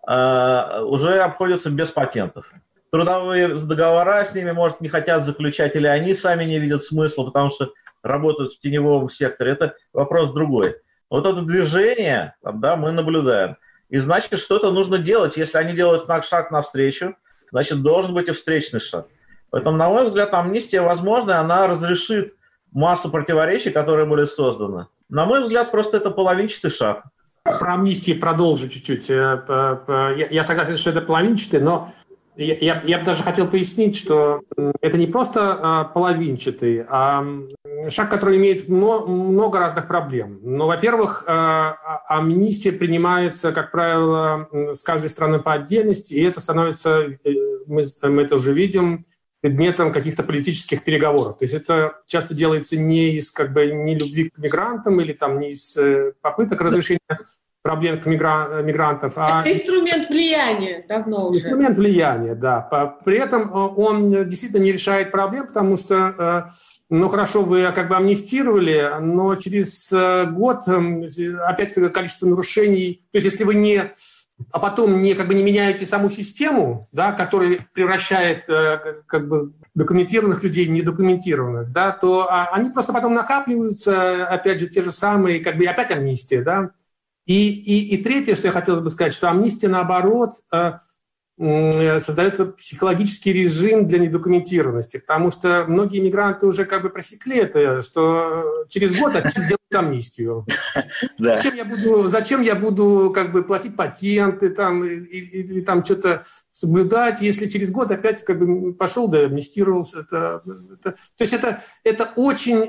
уже обходится без патентов. Трудовые договора с ними, может, не хотят заключать, или они сами не видят смысла, потому что работают в теневом секторе. Это вопрос другой. Вот это движение, да, мы наблюдаем. И значит, что-то нужно делать. Если они делают шаг навстречу, значит, должен быть и встречный шаг. Поэтому, на мой взгляд, амнистия возможна, она разрешит массу противоречий, которые были созданы. На мой взгляд, просто это половинчатый шаг. Про амнистию продолжу чуть-чуть. Я согласен, что это половинчатый, но я бы даже хотел пояснить, что это не просто половинчатый, а шаг, который имеет много разных проблем. Но, во-первых, амнистия принимается, как правило, с каждой страной по отдельности, и это становится, мы это уже видим, предметом каких-то политических переговоров. То есть это часто делается не из не любви к мигрантам или там не из попыток разрешения проблем мигрантов. Это инструмент влияния давно уже. Инструмент влияния, да. При этом он действительно не решает проблем, потому что, ну хорошо, вы амнистировали, но через год опять количество нарушений, то есть если вы а потом не меняете саму систему, да, которая превращает документированных людей в недокументированных, да, то они просто потом накапливаются, опять же, те же самые, опять амнистия, да. И третье, что я хотел бы сказать, что амнистия, наоборот, создает психологический режим для недокументированности, потому что многие мигранты уже просекли это, что через год сделают амнистию. Зачем я буду платить патенты или там что-то соблюдать, если через год опять пошел да амнистировался. То есть это очень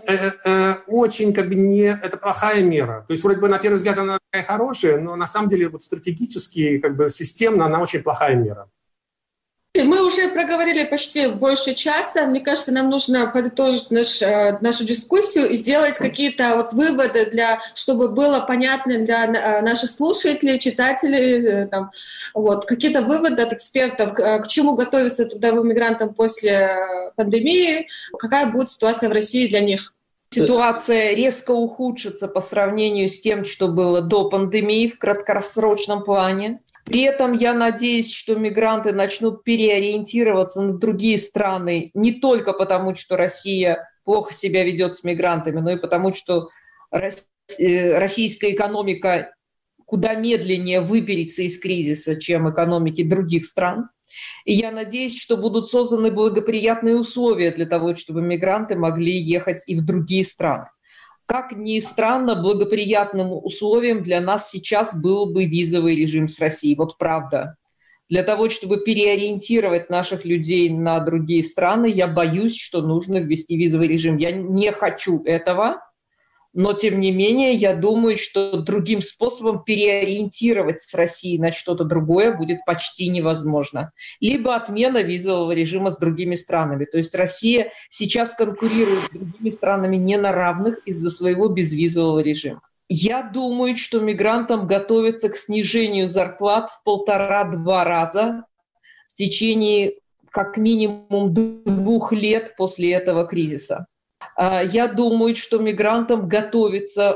это плохая мера. То есть вроде бы на первый взгляд она такая хорошая, но на самом деле стратегически системно она очень плохая мера. Мы уже проговорили почти больше часа. Мне кажется, нам нужно подытожить нашу дискуссию и сделать какие-то выводы, чтобы было понятно для наших слушателей, читателей. Какие-то выводы от экспертов, к чему готовиться трудовым мигрантам после пандемии, какая будет ситуация в России для них. Ситуация резко ухудшится по сравнению с тем, что было до пандемии в краткосрочном плане. При этом я надеюсь, что мигранты начнут переориентироваться на другие страны не только потому, что Россия плохо себя ведет с мигрантами, но и потому, что российская экономика куда медленнее выберется из кризиса, чем экономики других стран. И я надеюсь, что будут созданы благоприятные условия для того, чтобы мигранты могли ехать и в другие страны. Как ни странно, благоприятным условием для нас сейчас был бы визовый режим с Россией. Вот правда. Для того, чтобы переориентировать наших людей на другие страны, я боюсь, что нужно ввести визовый режим. Я не хочу этого, но тем не менее я думаю, что другим способом переориентировать с Россией на что-то другое будет почти невозможно. Либо отмена визового режима с другими странами. То есть Россия сейчас конкурирует с другими странами не на равных из-за своего безвизового режима. Я думаю, что мигрантам готовятся к снижению зарплат в 1,5-2 раза в течение как минимум 2 лет после этого кризиса. Я думаю, что мигрантам готовятся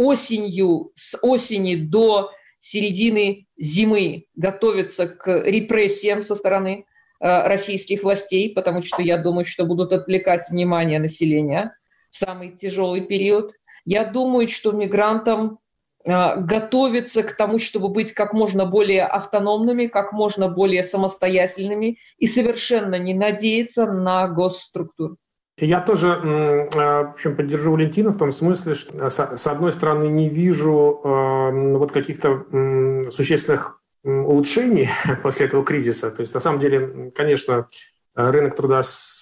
с осени до середины зимы готовятся к репрессиям со стороны российских властей, потому что я думаю, что будут отвлекать внимание населения в самый тяжелый период. Я думаю, что мигрантам готовятся к тому, чтобы быть как можно более автономными, как можно более самостоятельными и совершенно не надеяться на госструктуру. Я тоже, в общем, поддержу Валентину в том смысле, что, с одной стороны, не вижу каких-то существенных улучшений после этого кризиса. То есть, на самом деле, конечно, рынок труда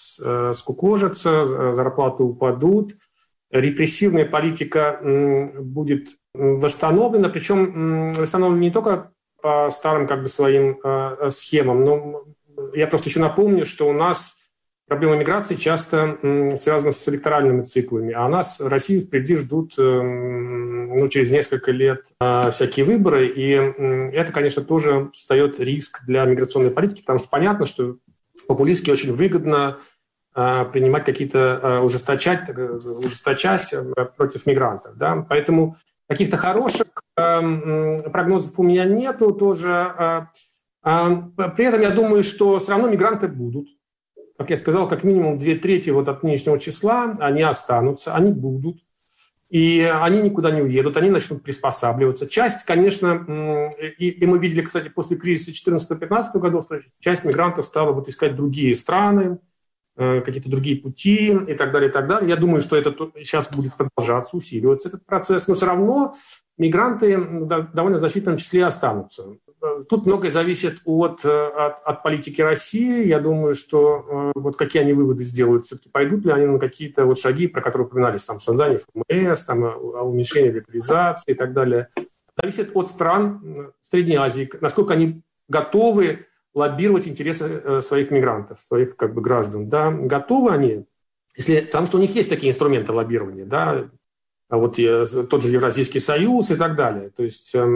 скукожится, зарплаты упадут, репрессивная политика будет восстановлена, причем восстановлена не только по старым своим схемам, но я просто еще напомню, что у нас проблема миграции часто связана с электоральными циклами, а нас, Россию, впереди ждут через несколько лет всякие выборы, и это, конечно, тоже встает риск для миграционной политики, потому что понятно, что популистски очень выгодно принимать какие-то ужесточать против мигрантов. Да? Поэтому каких-то хороших прогнозов у меня нету тоже. При этом я думаю, что все равно мигранты будут. Как я сказал, как минимум 2/3 от нынешнего числа, они останутся, они будут. И они никуда не уедут, они начнут приспосабливаться. Часть, конечно, и мы видели, кстати, после кризиса 2014-2015 годов, что часть мигрантов стала искать другие страны, какие-то другие пути и так далее, и так далее. Я думаю, что это сейчас будет продолжаться, усиливаться этот процесс, но все равно мигранты в довольно значительном числе останутся. Тут многое зависит от политики России. Я думаю, что какие они выводы сделают, все-таки пойдут ли они на какие-то шаги, про которые упоминались, создание ФМС, уменьшение легализации и так далее. Зависит от стран Средней Азии, насколько они готовы лоббировать интересы своих мигрантов, своих граждан. Да, готовы они, потому что у них есть такие инструменты лоббирования, да, тот же Евразийский союз и так далее. То есть, и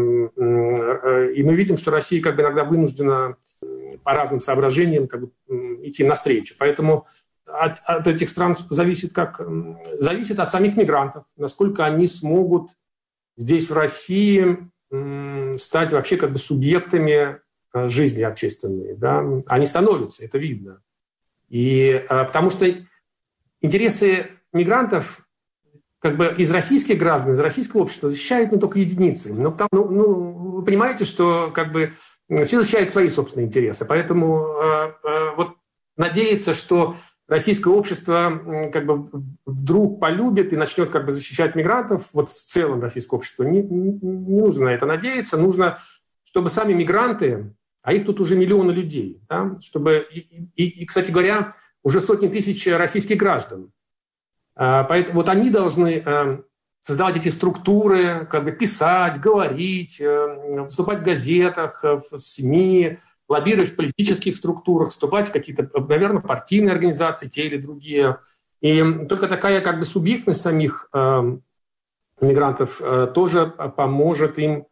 мы видим, что Россия иногда вынуждена по разным соображениям идти навстречу. Поэтому от этих стран зависит от самих мигрантов, насколько они смогут здесь, в России, стать вообще субъектами жизни общественной. Да? Они становятся, это видно. И потому что интересы мигрантов из российских граждан, из российского общества защищают только единицы. Вы понимаете, что все защищают свои собственные интересы. Поэтому надеяться, что российское общество вдруг полюбит и начнет защищать мигрантов, в целом российское общество, не нужно на это надеяться. Нужно, чтобы сами мигранты, а их тут уже миллионы людей, да, чтобы, кстати говоря, уже сотни тысяч российских граждан. Поэтому они должны создавать эти структуры, писать, говорить, выступать в газетах, в СМИ, лоббировать в политических структурах, вступать в какие-то, наверное, партийные организации, те или другие. И только такая субъектность самих мигрантов тоже поможет им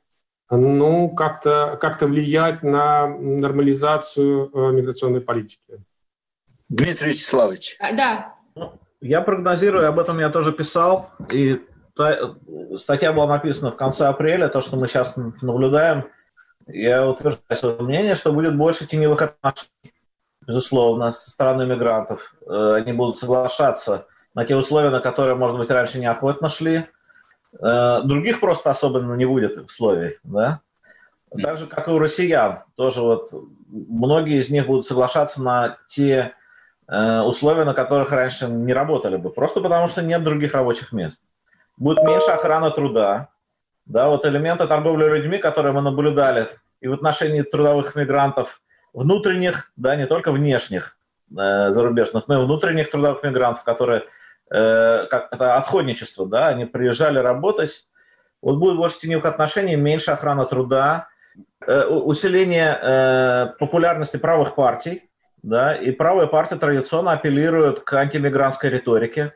как-то влиять на нормализацию миграционной политики. Дмитрий Вячеславович. Да. Я прогнозирую, об этом я тоже писал, и статья была написана в конце апреля, то, что мы сейчас наблюдаем, я утверждаю свое мнение, что будет больше теневых отношений, безусловно, со стороны мигрантов. Они будут соглашаться на те условия, на которые, может быть, раньше неохотно шли. Других просто особенно не будет условий, да? Так же, как и у россиян, тоже многие из них будут соглашаться на те условия, на которых раньше не работали бы, просто потому что нет других рабочих мест. Будет меньше охраны труда, да, элементы торговли людьми, которые мы наблюдали и в отношении трудовых мигрантов внутренних, да, не только внешних, зарубежных, но и внутренних трудовых мигрантов, которые, это отходничество, да, они приезжали работать, будет больше теневых отношений, меньше охраны труда, усиление популярности правых партий. Да, и правые партии традиционно апеллируют к антимигрантской риторике,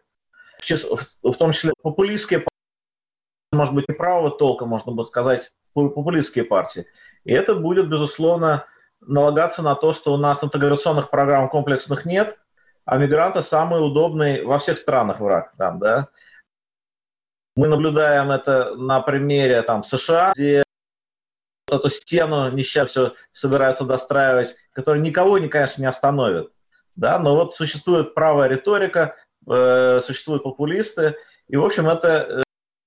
в том числе популистские партии, может быть, и правого толка, можно бы сказать, популистские партии. И это будет, безусловно, налагаться на то, что у нас интеграционных программ комплексных нет, а мигранты самый удобный во всех странах враг. Да? Мы наблюдаем это на примере США, где эту стену нища все собираются достраивать, которая никого, конечно, не остановит. Да? Но существует правая риторика, существуют популисты, и, в общем, это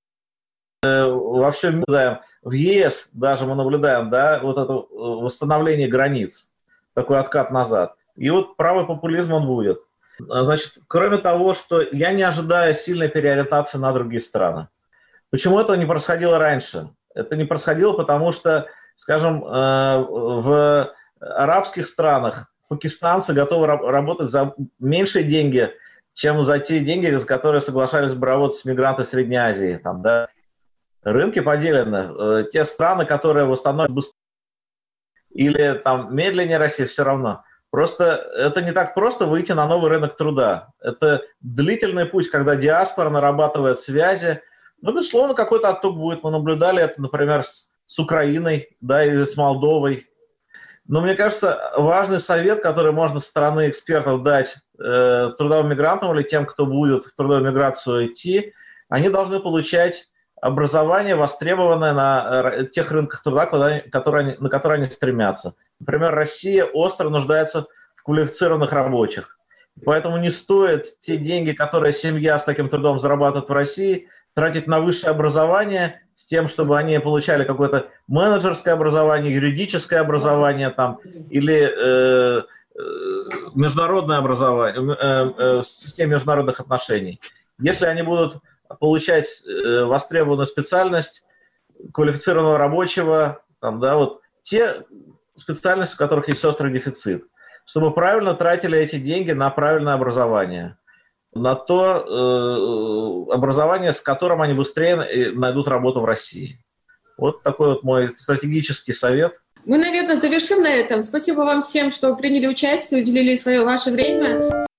во всем наблюдаем. В ЕС даже мы наблюдаем, да, это восстановление границ, такой откат назад. И правый популизм он будет. Значит, кроме того, что я не ожидаю сильной переориентации на другие страны. Почему это не происходило раньше? Это не происходило, потому что Скажем, в арабских странах пакистанцы готовы работать за меньшие деньги, чем за те деньги, за которые соглашались бы работать мигранты Средней Азии. Там, да. Рынки поделены. Те страны, которые восстановят быстрее или там медленнее России, все равно. Просто это не так просто выйти на новый рынок труда. Это длительный путь, когда диаспора нарабатывает связи. Ну, безусловно, какой-то отток будет. Мы наблюдали это, например, с Украиной, да, или с Молдовой. Но мне кажется, важный совет, который можно со стороны экспертов дать трудовым мигрантам или тем, кто будет в трудовую миграцию идти, они должны получать образование, востребованное на тех рынках труда, на которые они стремятся. Например, Россия остро нуждается в квалифицированных рабочих. Поэтому не стоит те деньги, которые семья с таким трудом зарабатывает в России, тратить на высшее образование с тем, чтобы они получали какое-то менеджерское образование, юридическое образование там, или международное образование в системе международных отношений. Если они будут получать востребованную специальность квалифицированного рабочего, там, да, вот те специальности, в которых есть острый дефицит, чтобы правильно тратили эти деньги на правильное образование, на то образование, с которым они быстрее найдут работу в России. Вот такой вот мой стратегический совет. Мы, наверное, завершим на этом. Спасибо вам всем, что приняли участие, уделили ваше время.